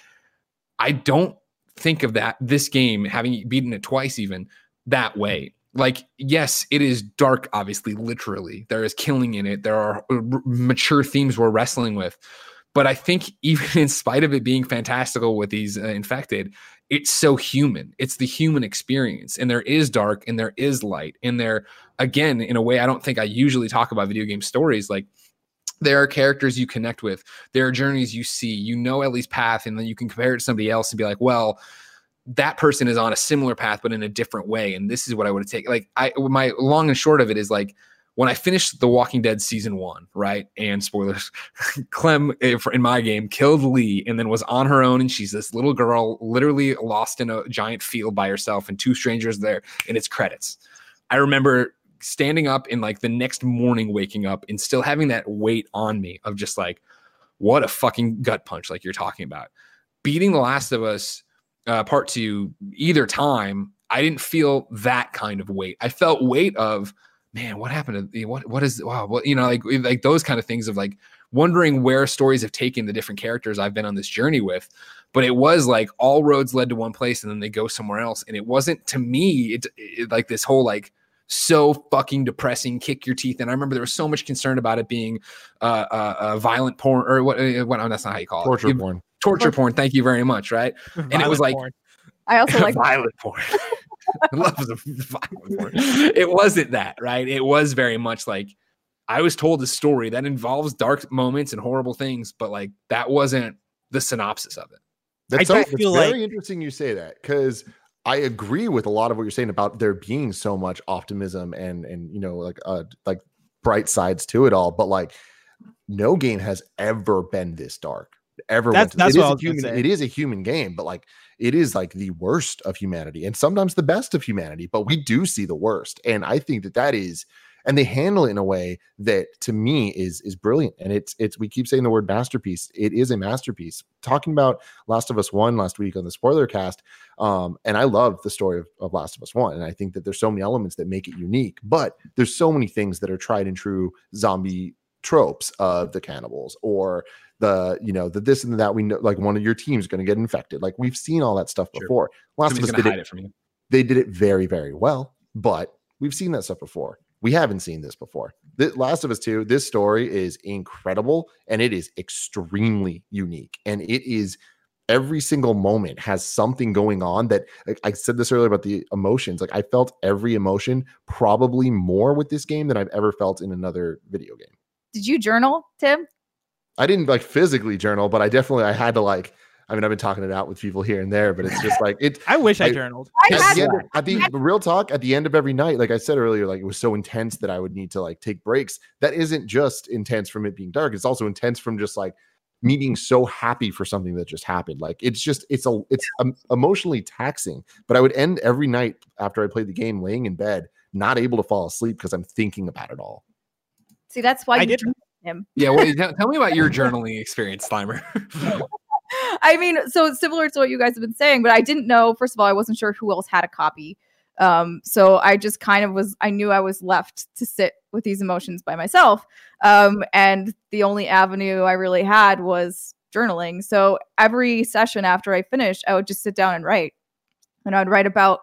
I don't think of that, this game, having beaten it twice even, that way. Like, yes, it is dark, obviously, literally. There is killing in it. There are r- mature themes we're wrestling with. But I think even in spite of it being fantastical with these uh, infected, it's so human. It's the human experience. And there is dark and there is light. And there, again, in a way I don't think I usually talk about video game stories, like there are characters you connect with. There are journeys you see. You know Ellie's path, and then you can compare it to somebody else and be like, well, that person is on a similar path, but in a different way. And this is what I would have taken. Like, I, my long and short of it is like, when I finished The Walking Dead season one, right? And spoilers, Clem in my game killed Lee and then was on her own. And she's this little girl literally lost in a giant field by herself and two strangers there, and it's credits. I remember standing up and like the next morning waking up and still having that weight on me of just like, what a fucking gut punch, like you're talking about. Beating The Last of Us uh, part two, either time, I didn't feel that kind of weight. I felt weight of, man, what happened to what? What is wow? What, you know, like like those kind of things of like wondering where stories have taken the different characters I've been on this journey with. But it was like all roads led to one place and then they go somewhere else. And it wasn't, to me, it, it like this whole like so fucking depressing, kick your teeth. And I remember there was so much concern about it being uh, uh, uh violent porn or what, uh, what, that's not how you call Torture it. Torture porn. Torture porn. Thank you very much. Right. And it was like, porn. I also like violent porn. I love the violent porn. It wasn't that, right? It was very much like, I was told a story that involves dark moments and horrible things, but like that wasn't the synopsis of it. That's, I so, do it's feel very like- interesting you say that, because I agree with a lot of what you're saying about there being so much optimism and and you know like uh like bright sides to it all, but like no game has ever been this dark. Ever That's- went to- that's it what is I a was gonna human say. it is a human game, but like it is like the worst of humanity and sometimes the best of humanity, but we do see the worst. And I think that that is, and they handle it in a way that to me is is brilliant. And it's it's we keep saying the word masterpiece. It is a masterpiece. Talking about Last of Us One last week on the spoiler cast, um, and I love the story of, of Last of Us One, and I think that there's so many elements that make it unique. But there's so many things that are tried and true zombie tropes of the cannibals or the you know the this and the that. We know like one of your team's going to get infected. Like we've seen all that stuff Sure. before. Last Somebody's of Us gonna did hide it. it from you. They did it very very well, but we've seen that stuff before. We haven't seen this before. The Last of Us two, this story is incredible and it is extremely unique. And it is every single moment has something going on that like, I said this earlier about the emotions. Like I felt every emotion probably more with this game than I've ever felt in another video game. Did you journal, Tim? I didn't like physically journal, but I definitely I had to like I mean, I've been talking it out with people here and there, but it's just like it. I wish I, I- journaled. I At had the, end of, at the real talk, at the end of every night, like I said earlier, like it was so intense that I would need to like take breaks. That isn't just intense from it being dark; it's also intense from just like me being so happy for something that just happened. Like it's just it's a it's um, emotionally taxing. But I would end every night after I played the game, laying in bed, not able to fall asleep because I'm thinking about it all. See, that's why I you did- journal him. Yeah. Well, tell, tell me about your journaling experience, Slimer. I mean, so it's similar to what you guys have been saying, but I didn't know. First of all, I wasn't sure who else had a copy. Um, so I just kind of was, I knew I was left to sit with these emotions by myself. Um, and the only avenue I really had was journaling. So every session after I finished, I would just sit down and write. And I'd write about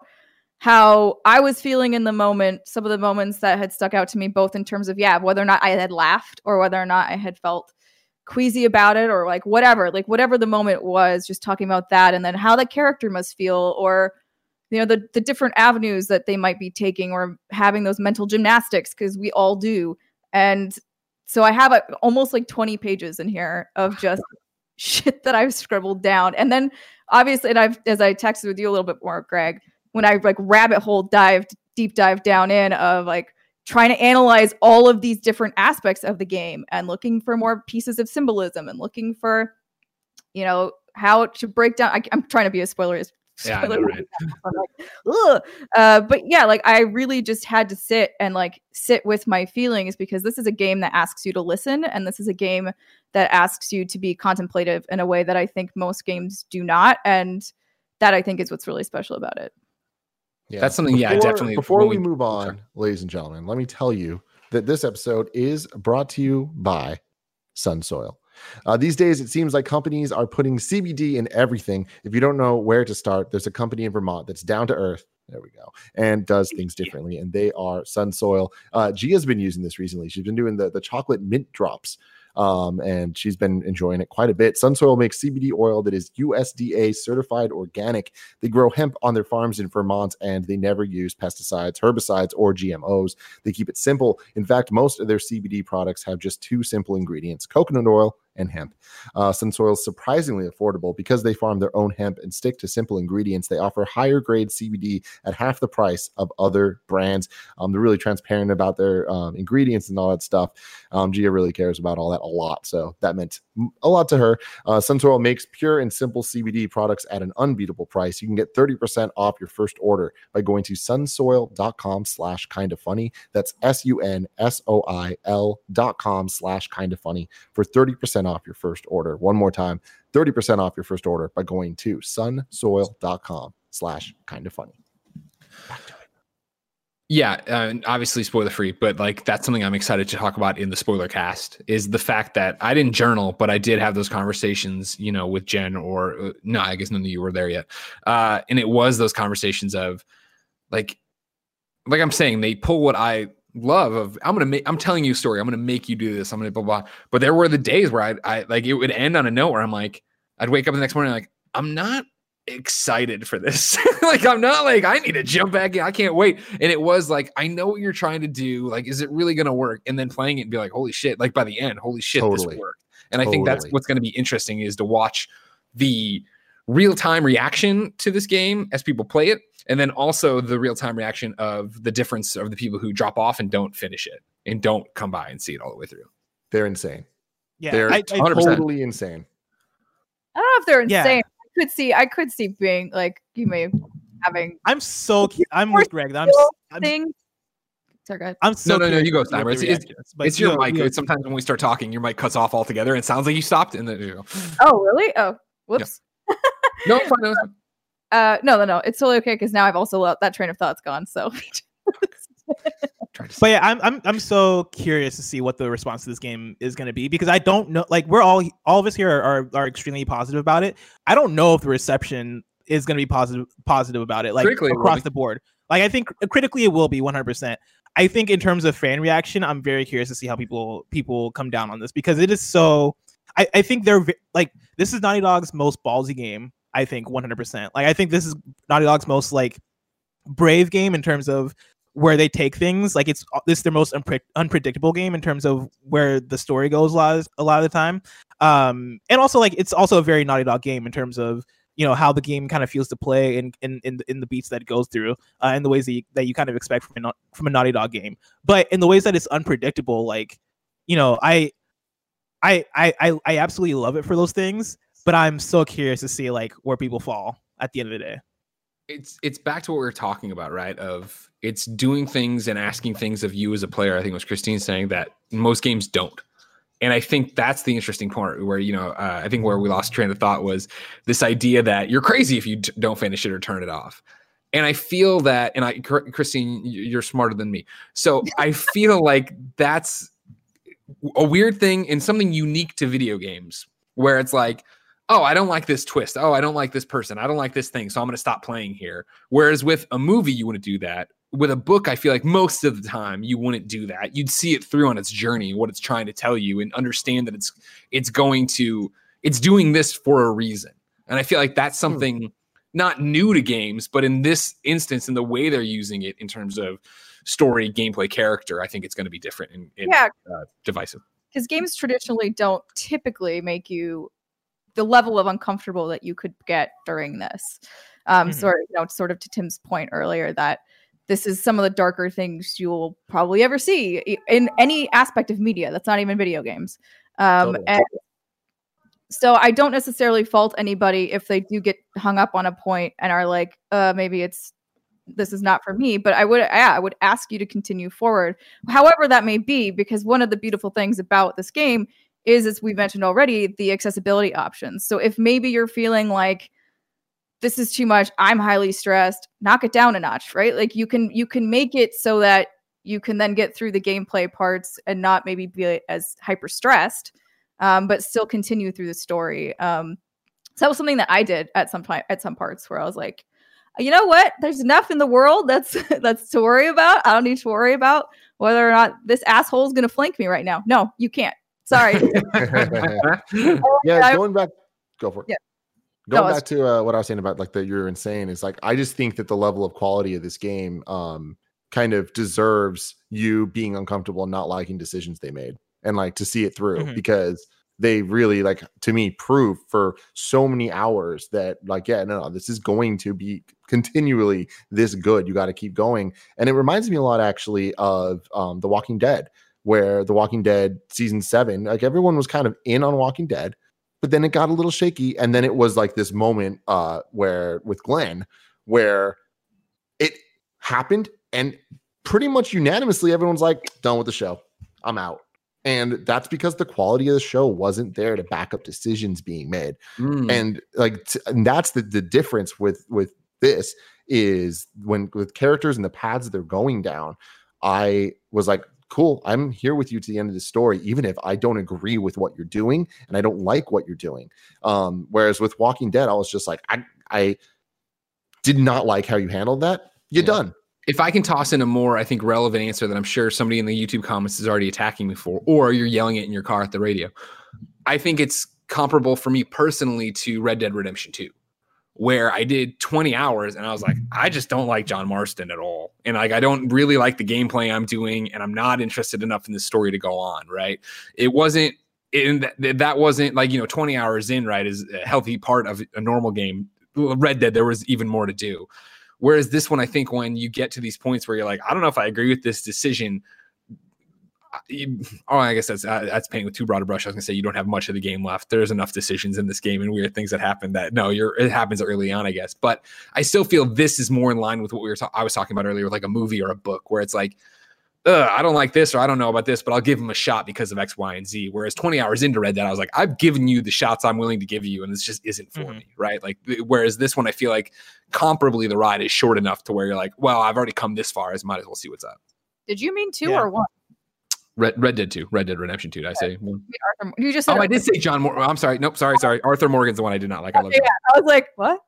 how I was feeling in the moment, some of the moments that had stuck out to me, both in terms of, yeah, whether or not I had laughed or whether or not I had felt queasy about it or like whatever, like whatever the moment was, just talking about that. And then how the character must feel or, you know, the, the different avenues that they might be taking or having those mental gymnastics, because we all do. And so I have a, almost like twenty pages in here of just shit that I've scribbled down. And then obviously, and I've, as I texted with you a little bit more, Greg, when I like rabbit hole dived, deep dive down in of like trying to analyze all of these different aspects of the game and looking for more pieces of symbolism and looking for, you know, how to break down. I, I'm trying to be as spoiler as Yeah, I know, right? I'm like, ugh. Uh, but yeah, like I really just had to sit and like sit with my feelings, because this is a game that asks you to listen, and this is a game that asks you to be contemplative in a way that I think most games do not, and that I think is what's really special about it. Yeah. That's something, yeah, Before- definitely. Before when we move on, ladies and gentlemen, let me tell you that this episode is brought to you by Sunsoil. Uh, these days, it seems like companies are putting C B D in everything. If you don't know where to start, there's a company in Vermont that's down to earth. There we go. And does things differently. And they are Sunsoil. Uh, Gia's been using this recently. She's been doing the, the chocolate mint drops. Um, and she's been enjoying it quite a bit. Sunsoil makes C B D oil that is U S D A certified organic. They grow hemp on their farms in Vermont, and they never use pesticides, herbicides, or G M Os. They keep it simple. In fact, most of their C B D products have just two simple ingredients: coconut oil and hemp. Uh, Sunsoil is surprisingly affordable because they farm their own hemp and stick to simple ingredients. They offer higher grade C B D at half the price of other brands. Um, they're really transparent about their um, ingredients and all that stuff. Um, Gia really cares about all that a lot, so that meant a lot to her. Uh, Sunsoil makes pure and simple C B D products at an unbeatable price. You can get thirty percent off your first order by going to sunsoil.com slash kind of funny. That's S-U-N-S-O-I-L dot com slash kind of funny for thirty percent off your first order. One more time, thirty percent off your first order by going to sunsoil.com slash kind of funny. Yeah, uh, obviously spoiler free, but like that's something I'm excited to talk about in the spoiler cast is the fact that I didn't journal, but I did have those conversations, you know, with Jen or uh, no, I guess none of you were there yet. Uh, and it was those conversations of like, like I'm saying, they pull what I love of, I'm going to make, I'm telling you a story. I'm going to make you do this. I'm going to blah, blah. But there were the days where I, I like, it would end on a note where I'm like, I'd wake up the next morning, like, I'm not excited for this. Like, I'm not like, I need to jump back in. I can't wait. And it was like, I know what you're trying to do. Like, is it really going to work? And then playing it and be like, holy shit. Like by the end, holy shit, Totally. this worked. And totally. I think that's what's going to be interesting is to watch the real-time reaction to this game as people play it. And then also the real-time reaction of the difference of the people who drop off and don't finish it and don't come by and see it all the way through. They're insane. Yeah, They're I, I, totally insane. I don't know if they're insane. Yeah. I could see, I could see being like, you may having. I'm so, I'm with Greg. I'm, I'm, thing. Sorry, go ahead. I'm so no, no, no, you go, Steimer. It's, it's, it's your mic. You, sometimes when we start talking, your mic cuts off altogether. And it sounds like you stopped. And then you go. Oh, really? Oh, whoops. Yeah. No, it's fine. No, it's fine. Uh, no, no, no. It's totally okay because now I've also let that train of thought's gone. So, but yeah, I'm I'm I'm so curious to see what the response to this game is going to be because I don't know. Like, we're all all of us here are, are are extremely positive about it. I don't know if the reception is going to be positive positive about it, like critically, across the board. Like, I think critically it will be one hundred percent. I think in terms of fan reaction, I'm very curious to see how people people come down on this because it is so. I I think they're like this is Naughty Dog's most ballsy game. I think one hundred percent. Like, I think this is Naughty Dog's most like brave game in terms of where they take things. Like, it's this is their most unpre- unpredictable game in terms of where the story goes a lot of, a lot of the time. Um, and also like it's also a very Naughty Dog game in terms of, you know, how the game kind of feels to play in in in, in the beats that it goes through, uh, and the ways that you, that you kind of expect from a from a Naughty Dog game. But in the ways that it's unpredictable, like, you know, I I I I, I absolutely love it for those things. But I'm so curious to see like where people fall at the end of the day. It's it's back to what we were talking about, right? Of it's doing things and asking things of you as a player. I think it was Christine saying that most games don't. And I think that's the interesting part where, you know, uh, I think where we lost train of thought was this idea that you're crazy if you d- don't finish it or turn it off. And I feel that, and I, Christine, you're smarter than me. So I feel like that's a weird thing and something unique to video games where it's like, oh, I don't like this twist. Oh, I don't like this person. I don't like this thing. So I'm going to stop playing here. Whereas with a movie, you wouldn't do that. With a book, I feel like most of the time you wouldn't do that. You'd see it through on its journey, what it's trying to tell you, and understand that it's it's going to, it's doing this for a reason. And I feel like that's something hmm. not new to games, but in this instance, in the way they're using it in terms of story, gameplay, character, I think it's going to be different and, and yeah. uh, divisive. Because games traditionally don't typically make you the level of uncomfortable that you could get during this. Um, mm-hmm. Sort of, you know, sort of to Tim's point earlier that this is some of the darker things you'll probably ever see in any aspect of media. That's not even video games. Um, totally. And so I don't necessarily fault anybody if they do get hung up on a point and are like, uh, maybe it's, this is not for me, but I would, yeah, I would ask you to continue forward. However that may be, because one of the beautiful things about this game is, as we mentioned already, the accessibility options. So if maybe you're feeling like this is too much, I'm highly stressed, knock it down a notch, right? Like you can you can make it so that you can then get through the gameplay parts and not maybe be as hyper stressed, um, but still continue through the story. Um, so that was something that I did at some point at some parts where I was like, you know what? There's enough in the world that's that's to worry about. I don't need to worry about whether or not this asshole is going to flank me right now. No, you can't. Sorry. Yeah, going back, go for it. Yeah. Going no, back to uh, what I was saying about like that you're insane is like I just think that the level of quality of this game um, kind of deserves you being uncomfortable and not liking decisions they made and like to see it through mm-hmm. because they really like to me prove for so many hours that like yeah no, no this is going to be continually this good. You got to keep going, and it reminds me a lot actually of um, The Walking Dead. Where The Walking Dead season seven, like everyone was kind of in on Walking Dead, but then it got a little shaky. And then it was like this moment uh, where with Glenn, where it happened and pretty much unanimously, everyone's like, done with the show. I'm out. And that's because the quality of the show wasn't there to back up decisions being made. Mm. And like, t- and that's the, the difference with, with this is when with characters and the paths they're going down, I was like, cool, I'm here with you to the end of the story, even if I don't agree with what you're doing and I don't like what you're doing. Um, whereas with Walking Dead, I was just like, I, I did not like how you handled that. You're yeah. done. If I can toss in a more, I think, relevant answer that I'm sure somebody in the YouTube comments is already attacking me for, or you're yelling it in your car at the radio. I think it's comparable for me personally to Red Dead Redemption two, where I did twenty hours and I was like, I just don't like John Marston at all. And like, I don't really like the gameplay I'm doing, and I'm not interested enough in the story to go on. Right. It wasn't, and that, that wasn't like, you know, twenty hours in, right, is a healthy part of a normal game. Red Dead, there was even more to do. Whereas this one, I think when you get to these points where you're like, I don't know if I agree with this decision. You, oh, I guess that's uh, that's painting with too broad a brush. I was gonna say you don't have much of the game left. There's enough decisions in this game and weird things that happen that no, you're it happens early on, I guess. But I still feel this is more in line with what we were ta- I was talking about earlier, with like a movie or a book, where it's like, Ugh, I don't like this or I don't know about this, but I'll give him a shot because of X, Y, and Z. Whereas twenty hours into Red Dead, I was like, I've given you the shots I'm willing to give you, and this just isn't for mm-hmm. me, right? Like, whereas this one, I feel like comparably the ride is short enough to where you're like, well, I've already come this far, I might as well see what's up. Did you mean two yeah. or one? Red Red Dead two, Red Dead Redemption two. Did I say one? Arthur, you just said oh, Arthur. I did say John Moore. I'm sorry. Nope. Sorry. Sorry. Arthur Morgan's the one I did not like. I love. Yeah, I was like, what?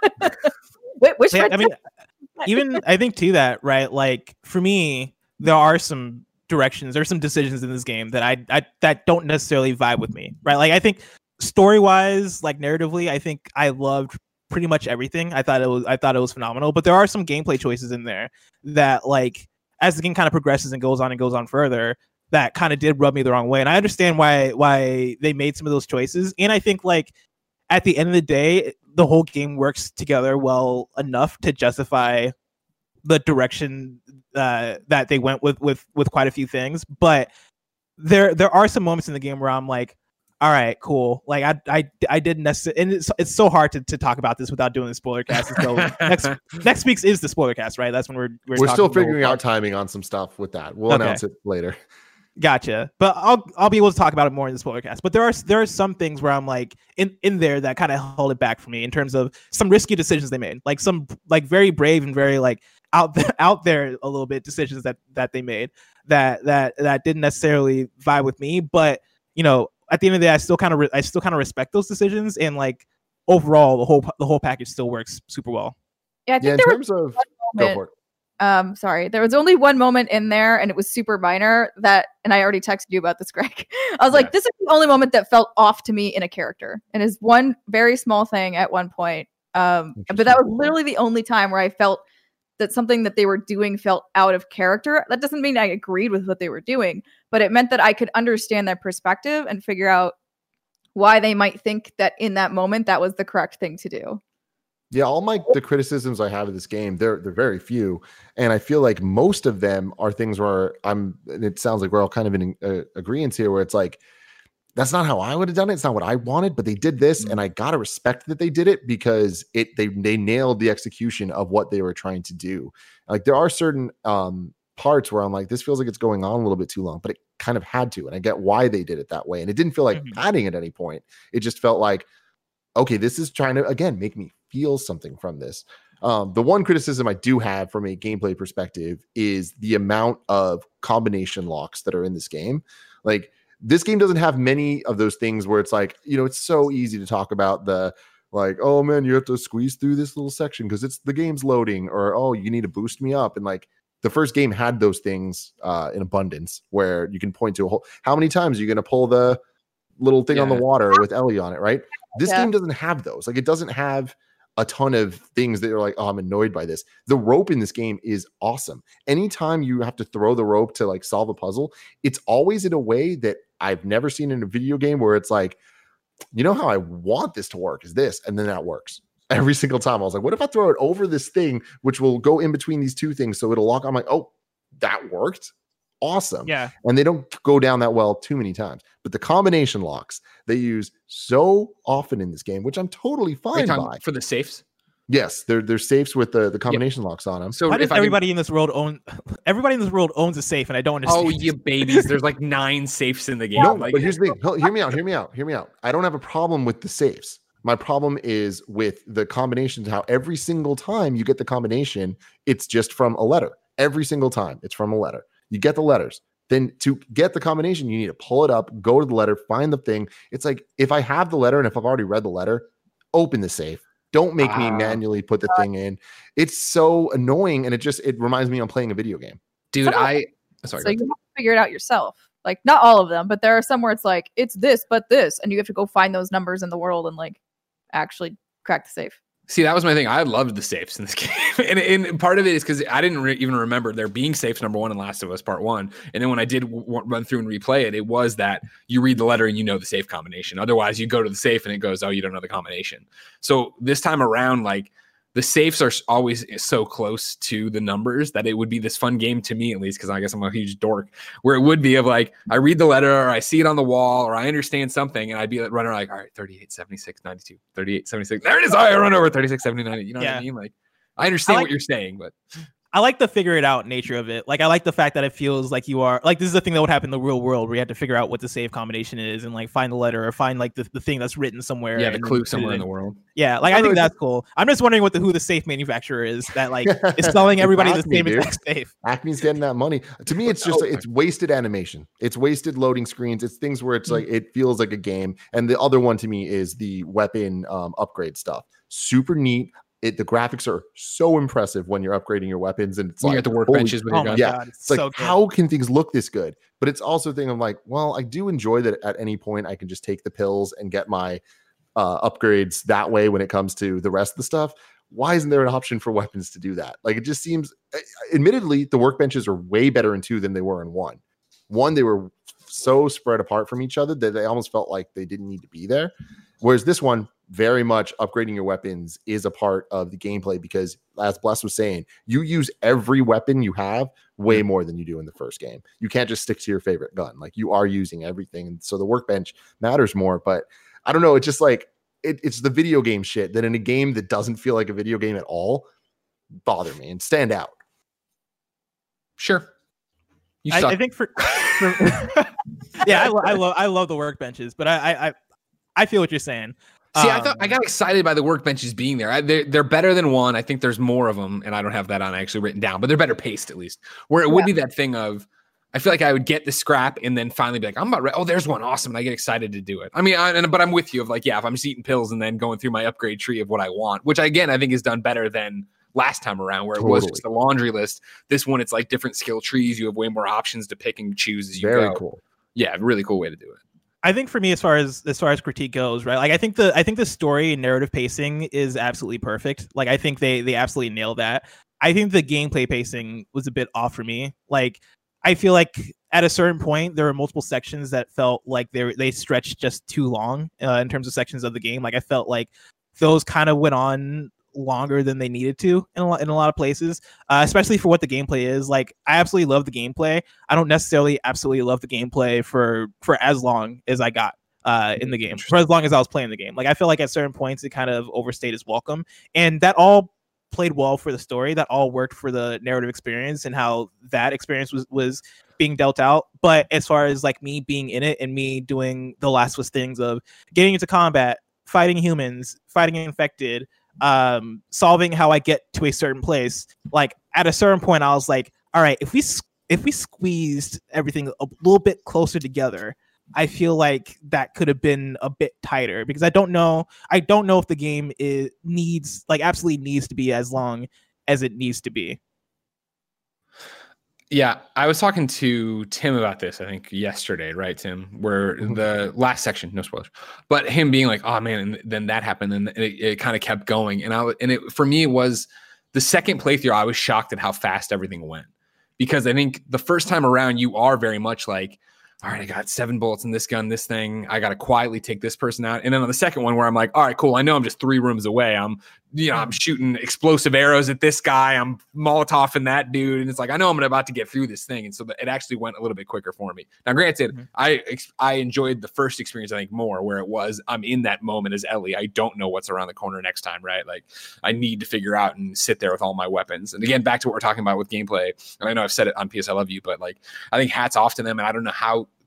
Wait, which? Yeah, I mean, even I think too that right. Like for me, there are some directions, there's some decisions in this game that I, I that don't necessarily vibe with me, right? Like I think story wise, like narratively, I think I loved pretty much everything. I thought it was I thought it was phenomenal, but there are some gameplay choices in there that, like, as the game kind of progresses and goes on and goes on further, that kind of did rub me the wrong way. And I understand why why they made some of those choices. And I think, like, at the end of the day, the whole game works together well enough to justify the direction uh, that they went with with with quite a few things. But there there are some moments in the game where I'm like, all right, cool. Like I I I didn't necessarily, and it's it's so hard to, to talk about this without doing the spoiler cast. So next next week's is the spoiler cast, right? That's when we're we're, we're still figuring out timing on some stuff with that. We'll okay. announce it later. Gotcha. But I'll I'll be able to talk about it more in the spoiler cast. But there are there are some things where I'm like in, in there that kind of hold it back for me in terms of some risky decisions they made. Like some like very brave and very like out there out there a little bit decisions that that they made that that that didn't necessarily vibe with me. But you know, at the end of the day, I still kind of re- I still kind of respect those decisions, and like overall the whole the whole package still works super well. Yeah, I think yeah, in there terms was of go for it. Um, sorry, there was only one moment in there, and it was super minor. That, and I already texted you about this, Greg. I was yeah. like, this is the only moment that felt off to me in a character, and is one very small thing at one point. Um, but that was literally the only time where I felt that something that they were doing felt out of character. That doesn't mean I agreed with what they were doing, but it meant that I could understand their perspective and figure out why they might think that in that moment that was the correct thing to do. Yeah, all my the criticisms I have of this game, they're they're very few, and I feel like most of them are things where I'm. And it sounds like we're all kind of in uh, agreement here, where it's like, that's not how I would have done it. It's not what I wanted, but they did this, mm-hmm. and I gotta respect that they did it because it they they nailed the execution of what they were trying to do. Like there are certain um, parts where I'm like, this feels like it's going on a little bit too long, but it kind of had to, and I get why they did it that way, and it didn't feel like mm-hmm. padding at any point. It just felt like, okay, this is trying to again make me feel something from this. Um, the one criticism I do have from a gameplay perspective is the amount of combination locks that are in this game. Like this game doesn't have many of those things where it's like, you know, it's so easy to talk about the like, oh man, you have to squeeze through this little section because it's the game's loading, or oh, you need to boost me up. And like the first game had those things uh, in abundance where you can point to a whole, how many times are you going to pull the little thing yeah. on the water with Ellie on it, right? This yeah. game doesn't have those. Like it doesn't have a ton of things that are like, oh, I'm annoyed by this. The rope in this game is awesome. Anytime you have to throw the rope to like solve a puzzle, it's always in a way that I've never seen in a video game where it's like, you know how I want this to work is this, and then that works every single time. I was like, what if I throw it over this thing, which will go in between these two things so it'll lock? I'm like, oh, that worked. Awesome. Yeah. And they don't go down that well too many times. But the combination locks they use so often in this game, which I'm totally fine by. For the safes? Yes, they're they're safes with the, the combination yeah. locks on them. So why does everybody can... in this world own everybody in this world owns a safe, and I don't understand. Oh, you babies. There's like nine safes in the game. No, like... but here's the thing. Hear me out, hear me out, hear me out. I don't have a problem with the safes. My problem is with the combinations, how every single time you get the combination, it's just from a letter. Every single time it's from a letter. You get the letters. Then to get the combination, you need to pull it up, go to the letter, find the thing. It's like, if I have the letter and if I've already read the letter, open the safe. Don't make ah, me manually put the thing in. It's so annoying. And it just, it reminds me I'm playing a video game. Dude, Some I, sorry. So you have to figure it out yourself. Like, not all of them, but there are some where it's like, it's this, but this. And you have to go find those numbers in the world and like actually crack the safe. See, that was my thing. I loved the safes in this game. and, and part of it is because I didn't re- even remember there being safes, number one, in Last of Us Part One. And then when I did w- run through and replay it, it was that you read the letter and you know the safe combination. Otherwise, you go to the safe and it goes, oh, you don't know the combination. So this time around, like, the safes are always so close to the numbers that it would be this fun game to me, at least, because I guess I'm a huge dork, where it would be of like, I read the letter or I see it on the wall or I understand something and I'd be like running like, all right, thirty-eight, seventy-six, ninety-two, thirty-eight, seventy-six. There it is. All right, I run over thirty-six, seventy, ninety. You know yeah. what I mean? Like, I understand I like, what you're saying, but I like the figure it out nature of it. Like, I like the fact that it feels like you are like, this is the thing that would happen in the real world where you have to figure out what the save combination is and like find the letter or find like the, the thing that's written somewhere. Yeah, the clue somewhere in the world. Yeah, like I, I think that's cool. I'm just wondering what the who the safe manufacturer is that like is selling everybody Acme, the same dude. exact safe. Acme's getting that money. To me, it's just it's wasted animation. It's wasted loading screens. It's things where it's like it feels like a game. And the other one to me is the weapon um, upgrade stuff. Super neat. It, the graphics are so impressive when you're upgrading your weapons, and it's you like at the workbenches with oh your gun. Yeah, God, it's, it's like so how can things look this good? But it's also a thing of like, well, I do enjoy that at any point I can just take the pills and get my uh, upgrades that way when it comes to the rest of the stuff. Why isn't there an option for weapons to do that? Like, it just seems, admittedly, the workbenches are way better in two than they were in one. One, they were so spread apart from each other that they almost felt like they didn't need to be there. Whereas this one, very much upgrading your weapons is a part of the gameplay because, as Bless was saying, you use every weapon you have way more than you do in the first game. You can't just stick to your favorite gun. Like, you are using everything. And so the workbench matters more. But I don't know. It's just like, it, it's the video game shit that in a game that doesn't feel like a video game at all, bother me and stand out. Sure. You I, suck. I think for, for yeah, I, lo- I love I love the workbenches, but I I I feel what you're saying. See, um, I thought I got excited by the workbenches being there. I, they're, they're better than one. I think there's more of them, and I don't have that on actually written down, but they're better paced at least. Where it would yeah. be that thing of, I feel like I would get the scrap and then finally be like, I'm about ready. Oh, there's one awesome, and I get excited to do it. I mean, I, and, but I'm with you of like, yeah, if I'm just eating pills and then going through my upgrade tree of what I want, which again I think is done better than last time around, where it totally. was just a laundry list. This one, it's like different skill trees. You have way more options to pick and choose as you Very go. Very cool. Yeah, really cool way to do it. I think for me, as far as as far as critique goes, right? Like, I think the I think the story and narrative pacing is absolutely perfect. Like, I think they they absolutely nailed that. I think the gameplay pacing was a bit off for me. Like, I feel like at a certain point there were multiple sections that felt like they they stretched just too long uh, in terms of sections of the game. Like, I felt like those kind of went on longer than they needed to in a lot, in a lot of places, uh, especially for what the gameplay is. Like, I absolutely love the gameplay. I don't necessarily absolutely love the gameplay for for as long as I got uh, in the game, for as long as I was playing the game. Like, I feel like at certain points it kind of overstayed its welcome, and that all played well for the story. That all worked for the narrative experience and how that experience was was being dealt out. But as far as like me being in it and me doing the Last of Us things of getting into combat, fighting humans, fighting infected, um solving how I get to a certain place, like at a certain point I was like, all right, if we if we squeezed everything a little bit closer together, I feel like that could have been a bit tighter, because I don't know I don't know if the game is needs like absolutely needs to be as long as it needs to be. Yeah, I was talking to Tim about this, I think yesterday, right, Tim? Where mm-hmm. the last section, no spoilers, but him being like, "Oh man," and then that happened, and it, it kind of kept going. And I and it for me it was the second playthrough. I was shocked at how fast everything went, because I think the first time around you are very much like, all right, I got seven bullets in this gun, this thing. I got to quietly take this person out. And then on the second one where I'm like, all right, cool. I know I'm just three rooms away. I'm, you know, I'm shooting explosive arrows at this guy. I'm Molotoving that dude. And it's like, I know I'm about to get through this thing. And so it actually went a little bit quicker for me. Now, granted, mm-hmm. I I enjoyed the first experience, I think, more, where it was, I'm in that moment as Ellie. I don't know what's around the corner next time, right? Like, I need to figure out and sit there with all my weapons. And again, back to what we're talking about with gameplay. And I know I've said it on P S I Love You, but like, I think hats off to them. And I don't know how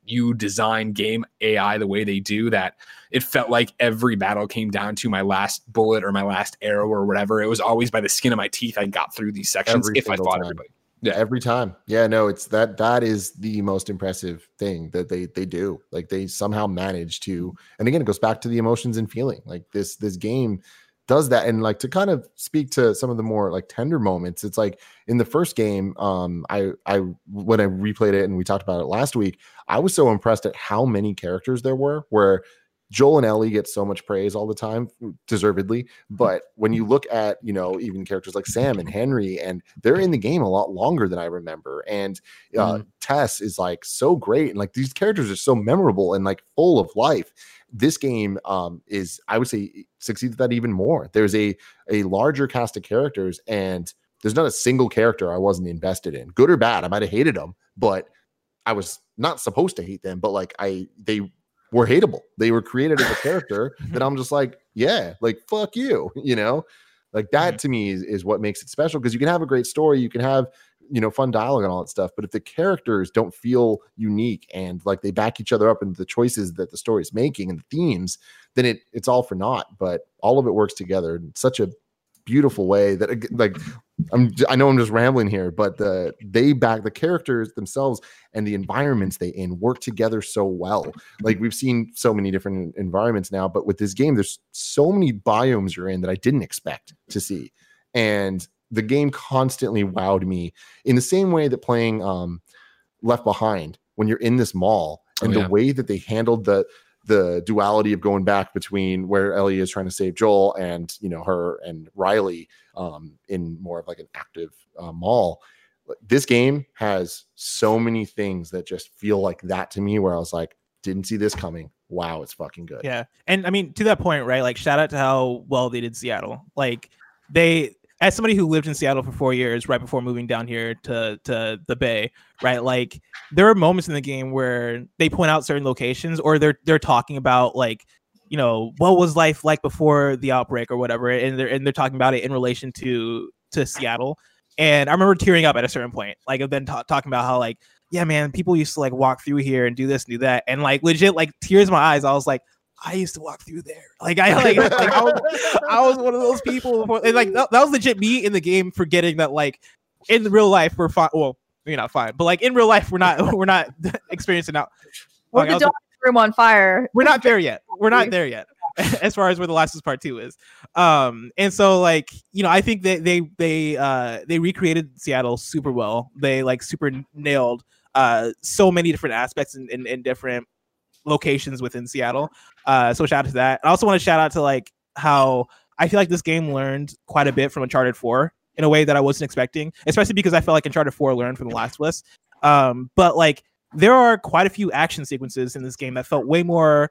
you design game A I the way they do, that it felt like every battle came down to my last bullet or my last arrow or whatever. It was always by the skin of my teeth I got through these sections Every if I single fought time. everybody. Yeah, every time. Yeah, no, it's that that is the most impressive thing that they they do. Like they somehow manage to, and again, it goes back to the emotions and feeling. Like this this game does that. And like to kind of speak to some of the more like tender moments, it's like in the first game, um, I I when I replayed it and we talked about it last week, I was so impressed at how many characters there were, where Joel and Ellie get so much praise all the time, deservedly. But when you look at, you know, even characters like Sam and Henry, and they're in the game a lot longer than I remember. And uh, mm. Tess is like so great. And like these characters are so memorable and like full of life. This game um, is, I would say, succeeds at that even more. There's a, a larger cast of characters, and there's not a single character I wasn't invested in, good or bad. I might have hated them, but I was not supposed to hate them. But like I, they, were hateable. They were created as a character that I'm just like, yeah, like fuck you, you know, like that mm-hmm. to me is, is what makes it special, because you can have a great story, you can have, you know, fun dialogue and all that stuff, but if the characters don't feel unique and like they back each other up in the choices that the story is making and the themes, then it it's all for naught. But all of it works together in such a beautiful way that like I'm I know I'm just rambling here, but the they back the characters themselves and the environments they in work together so well. Like we've seen so many different environments now, but with this game, there's so many biomes you're in that I didn't expect to see. And the game constantly wowed me in the same way that playing um Left Behind, when you're in this mall and oh, yeah. the way that they handled the the duality of going back between where Ellie is trying to save Joel and, you know, her and Riley um, in more of like an active uh, mall. This game has so many things that just feel like that to me, where I was like, didn't see this coming. Wow, it's fucking good. Yeah. And I mean, to that point, right? Like, shout out to how well they did Seattle. Like, they, as somebody who lived in Seattle for four years, right before moving down here to, to the Bay, right? Like, there are moments in the game where they point out certain locations, or they're they're talking about like, you know, what was life like before the outbreak or whatever, and they're and they're talking about it in relation to to Seattle. And I remember tearing up at a certain point, like I've been ta- talking about how like, yeah, man, people used to like walk through here and do this and do that, and like legit, like tears in my eyes. I was like, I used to walk through there. Like I like, like I, was, I was one of those people before. And like that, that was legit me in the game forgetting that like in real life we're fine. Well, you're not fine, but like in real life we're not we're not experiencing now. We're the dog room on fire. We're not there yet. We're not there yet. As far as where The Last of Us Part Two is. Um, and so like, you know, I think that they they uh they recreated Seattle super well. They like super nailed uh so many different aspects in, in, in different locations within Seattle. Uh, so shout out to that. I also want to shout out to like how I feel like this game learned quite a bit from Uncharted four in a way that I wasn't expecting, especially because I felt like Uncharted four learned from The Last of Us. Um, but like there are quite a few action sequences in this game that felt way more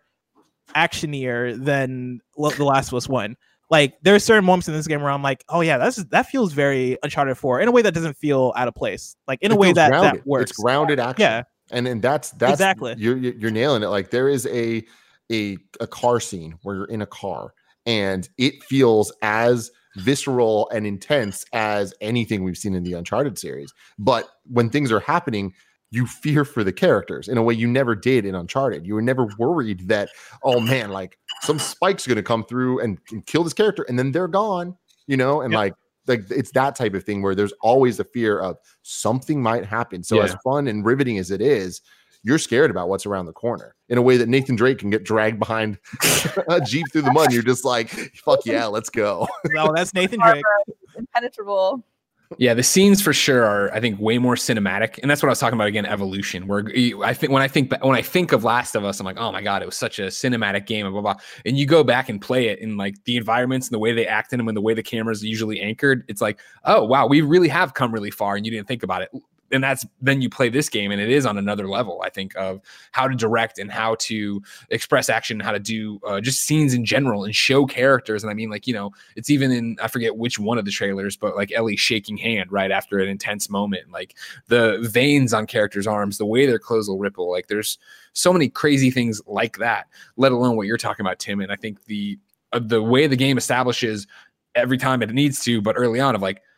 actionier than The Last of Us one. Like there are certain moments in this game where I'm like, oh yeah, that's that feels very Uncharted four in a way that doesn't feel out of place. Like in it a way that, grounded. that works. It's grounded action. Yeah. And and that's that's exactly you're you're nailing it. Like there is a a a car scene where you're in a car and it feels as visceral and intense as anything we've seen in the Uncharted series. But when things are happening, you fear for the characters in a way you never did in Uncharted. You were never worried that, oh man, like some spike's gonna come through and, and kill this character, and then they're gone, you know, and yep. like Like it's that type of thing where there's always the fear of something might happen. So yeah. as fun and riveting as it is, you're scared about what's around the corner in a way that Nathan Drake can get dragged behind a Jeep through the mud. You're just like, fuck yeah, let's go. No, that's Nathan Drake. Impenetrable. Yeah, the scenes for sure are, I think, way more cinematic, and that's what I was talking about again. Evolution, where I think when I think when I think of Last of Us, I'm like, oh my god, it was such a cinematic game, blah blah blah. And you go back and play it, and like the environments and the way they act in them, and the way the camera's usually anchored, it's like, oh wow, we really have come really far, and you didn't think about it. And that's then you play this game and it is on another level, I think, of how to direct and how to express action, how to do uh, just scenes in general and show characters. And I mean, like, you know, it's even in, I forget which one of the trailers, but like Ellie shaking hand right after an intense moment, like the veins on characters' arms, the way their clothes will ripple. Like there's so many crazy things like that, let alone what you're talking about, Tim. And I think the, uh, the way the game establishes every time it needs to, but early on of like,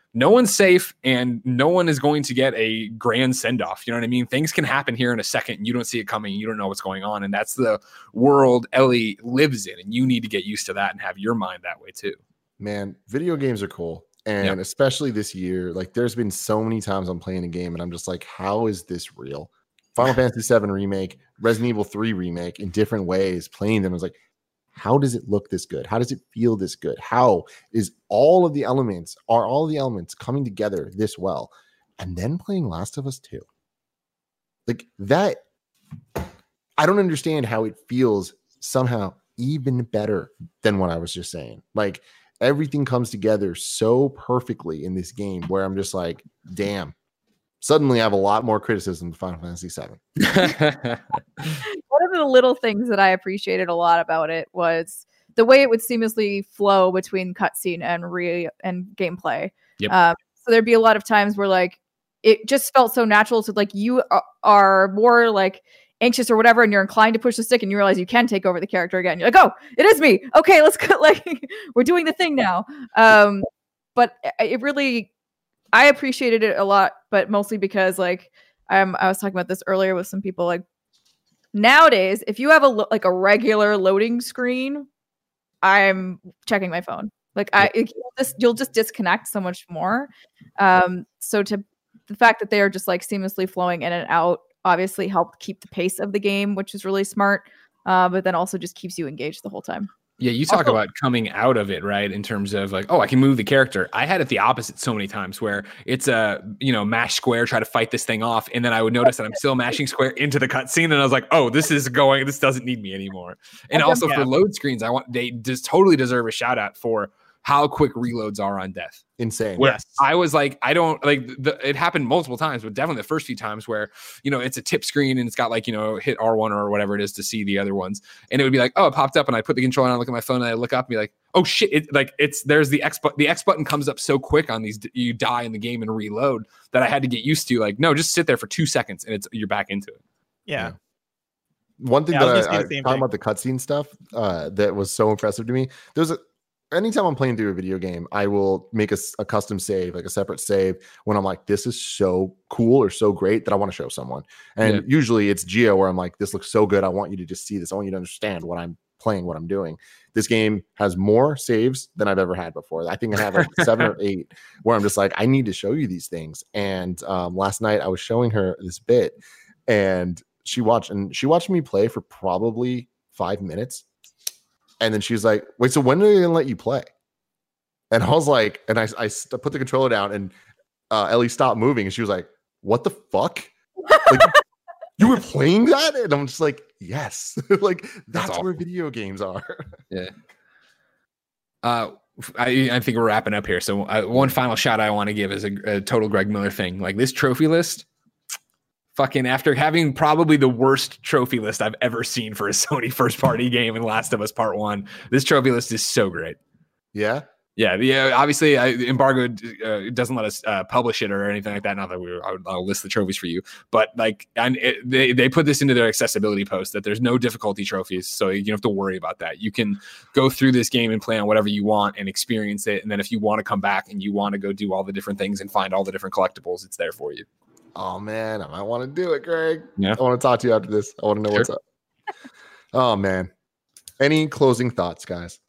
no one's safe and no one is going to get a grand send off. You know what I mean? Things can happen here in a second. And you don't see it coming. You don't know what's going on. And that's the world Ellie lives in. And you need to get used to that and have your mind that way too. Man, video games are cool. And yep. especially this year, like there's been so many times I'm playing a game and I'm just like, how is this real? Final Fantasy seven remake, Resident Evil three remake in different ways, playing them. I was like, how does it look this good? How does it feel this good? How is all of the elements, are all of the elements coming together this well? And then playing Last of Us two. Like that, I don't understand how it feels somehow even better than what I was just saying. Like everything comes together so perfectly in this game where I'm just like, damn. Suddenly I have a lot more criticism of Final Fantasy seven. One of the little things that I appreciated a lot about it was the way it would seamlessly flow between cutscene and re and gameplay. Yep. Um, so there'd be a lot of times where like it just felt so natural. So like you are more like anxious or whatever, and you're inclined to push the stick, and you realize you can take over the character again. You're like, oh, it is me. Okay, let's go. Like we're doing the thing now. Um, but it really. I appreciated it a lot, but mostly because like I'm, I was talking about this earlier with some people. Like nowadays, if you have a lo- like a regular loading screen, I'm checking my phone. Like I, it, you'll, just, you'll just disconnect so much more. Um, so to the fact that they are just like seamlessly flowing in and out, obviously helped keep the pace of the game, which is really smart. Uh, but then also just keeps you engaged the whole time. Yeah, you talk Also, about coming out of it, right? In terms of like, oh, I can move the character. I had it the opposite so many times where it's a, you know, mash square, try to fight this thing off. And then I would notice that I'm still mashing square into the cutscene. And I was like, oh, this is going, this doesn't need me anymore. And also yeah. for load screens, I want, they just totally deserve a shout out for how quick reloads are on death. Insane. Where yes. I was like, I don't like the, it happened multiple times, but definitely the first few times where, you know, it's a tip screen and it's got like, you know, hit R one or whatever it is to see the other ones. And it would be like, oh, it popped up and I put the controller on, I look at my phone and I look up and be like, oh shit. It like it's, there's the X button, the X button comes up so quick on these, you die in the game and reload that I had to get used to like, no, just sit there for two seconds and it's, you're back into it. Yeah. One thing Yeah, I was that gonna I, say I the same talking thing. about the cutscene stuff uh, that was so impressive to me. There's a anytime I'm playing through a video game, I will make a, s- a custom save, like a separate save when I'm like, this is so cool or so great that I want to show someone. And Yeah. usually it's Geo where I'm like, this looks so good. I want you to just see this. I want you to understand what I'm playing, what I'm doing. This game has more saves than I've ever had before. I think I have like seven or eight where I'm just like, I need to show you these things. And um, last night I was showing her this bit and she watched and she watched me play for probably five minutes. And then she was like, wait, so when are they going to let you play? And I was like, and I, I st- put the controller down and uh, Ellie stopped moving. And she was like, what the fuck? Like, you were playing that? And I'm just like, yes. Like, that's, That's where awful. video games are. Yeah. Uh, I, I think we're wrapping up here. So uh, one final shout I want to give is a, a total Greg Miller thing. Like this trophy list, fucking after having probably the worst trophy list I've ever seen for a Sony first party game in Last of Us Part One, this trophy list is so great. Yeah. Yeah, the, uh, obviously, uh, embargo uh, doesn't let us uh, publish it or anything like that. Not that we were, I would, I'll list the trophies for you, but like, and it, they they put this into their accessibility post that there's no difficulty trophies, so you don't have to worry about that. You can go through this game and play on whatever you want and experience it, and then if you want to come back and you want to go do all the different things and find all the different collectibles, it's there for you. Oh man, I might want to do it, Greg. Yeah. I want to talk to you after this. I want to know Sure. what's up. Oh man. Any closing thoughts, guys?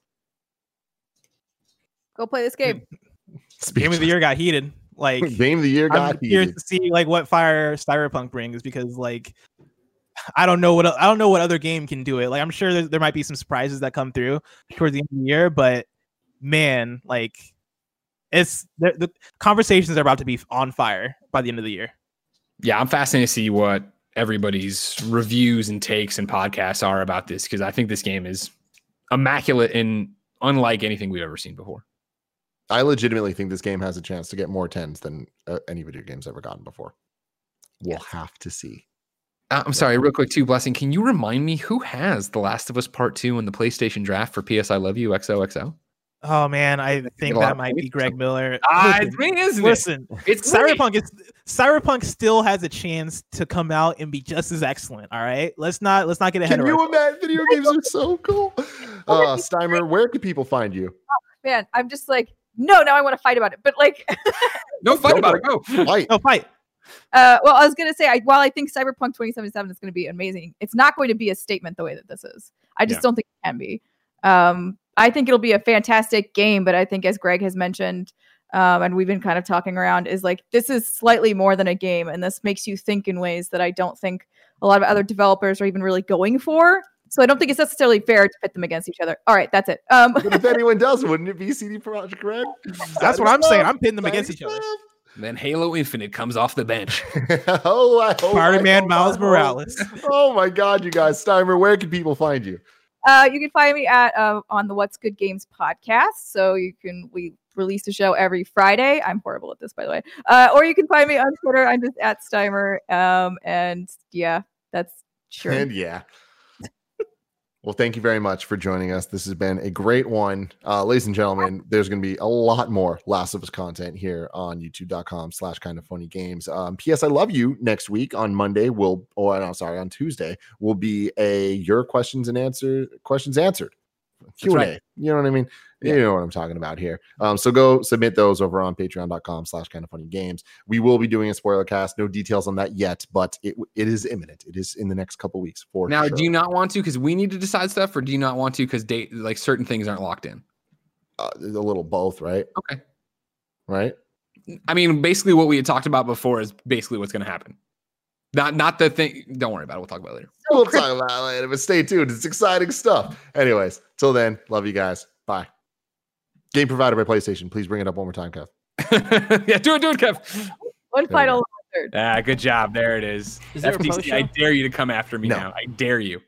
Go play this game. Game of the year got heated. Like Game of the year got I'm curious heated. to see like what fire Cyberpunk brings because like I don't know what I don't know what other game can do it. Like I'm sure there, there might be some surprises that come through towards the end of the year, but man, like it's the, the conversations are about to be on fire by the end of the year. Yeah, I'm fascinated to see what everybody's reviews and takes and podcasts are about this because I think this game is immaculate and unlike anything we've ever seen before. I legitimately think this game has a chance to get more tens than uh, any video game's ever gotten before. We'll Yes. have to see. Uh, I'm sorry, real quick too, Blessing. Can you remind me who has The Last of Us Part Two in the PlayStation draft for P S I Love You X O X O? Oh man, I think a lot that of might be points. Greg Miller. Ah, Listen, it's me, isn't listen, it? It's me. Cyberpunk is Cyberpunk still has a chance to come out and be just as excellent. All right, let's not let's not get ahead Can of you ourselves. imagine? Video games are so cool. Uh, Steimer, where can people find you? Man, I'm just like no, now I want to fight about it. But like, no fight Go about for it. Go. Fight. No fight. uh, well, I was gonna say, I, while I think Cyberpunk twenty seventy-seven is going to be amazing, it's not going to be a statement the way that this is. I just Yeah. don't think it can be. Um, I think it'll be a fantastic game, but I think, as Greg has mentioned, um, and we've been kind of talking around, is like this is slightly more than a game, and this makes you think in ways that I don't think a lot of other developers are even really going for. So I don't think it's necessarily fair to pit them against each other. All right, that's it. Um, But if anyone does, wouldn't it be C D Projekt Red? That's what I'm saying. I'm pitting them against each other. Then Halo Infinite comes off the bench. oh, I hope. Spider-Man I hope, Miles I hope. Morales. Oh my God, you guys, Steimer, where can people find you? Uh, you can find me at uh, on the What's Good Games podcast. So you can we release a show every Friday. I'm horrible at this, by the way. Uh, or you can find me on Twitter. I'm just at Steimer. Um, and yeah, that's sure. And yeah. Well, thank you very much for joining us. This has been a great one. Uh, ladies and gentlemen, there's going to be a lot more Last of Us content here on youtube.com slash kind of funny games. Um, P S I Love You next week on Monday will, or no, sorry, on Tuesday will be a your questions and answer questions answered Q and A. right. You know what I mean? Yeah. You know what I'm talking about here. Um, so go submit those over on patreon.com slash kind of funny games. We will be doing a spoiler cast. No details on that yet, but it it is imminent. It is in the next couple weeks for Now, sure. do you not want to because we need to decide stuff, or do you not want to because date like certain things aren't locked in? Uh, a little both, right? Okay. Right? I mean, basically what we had talked about before is basically what's going to happen. Not not the thing. Don't worry about it. We'll talk about it later. We'll talk about it later, but stay tuned. It's exciting stuff. Anyways, till then, love you guys. Bye. Game provided by PlayStation. Please bring it up one more time, Kev. yeah, do it, do it, Kev. One we final third. Ah, good job. There it is. Is there a F T C, I post-show? dare you to come after me No. now. I dare you.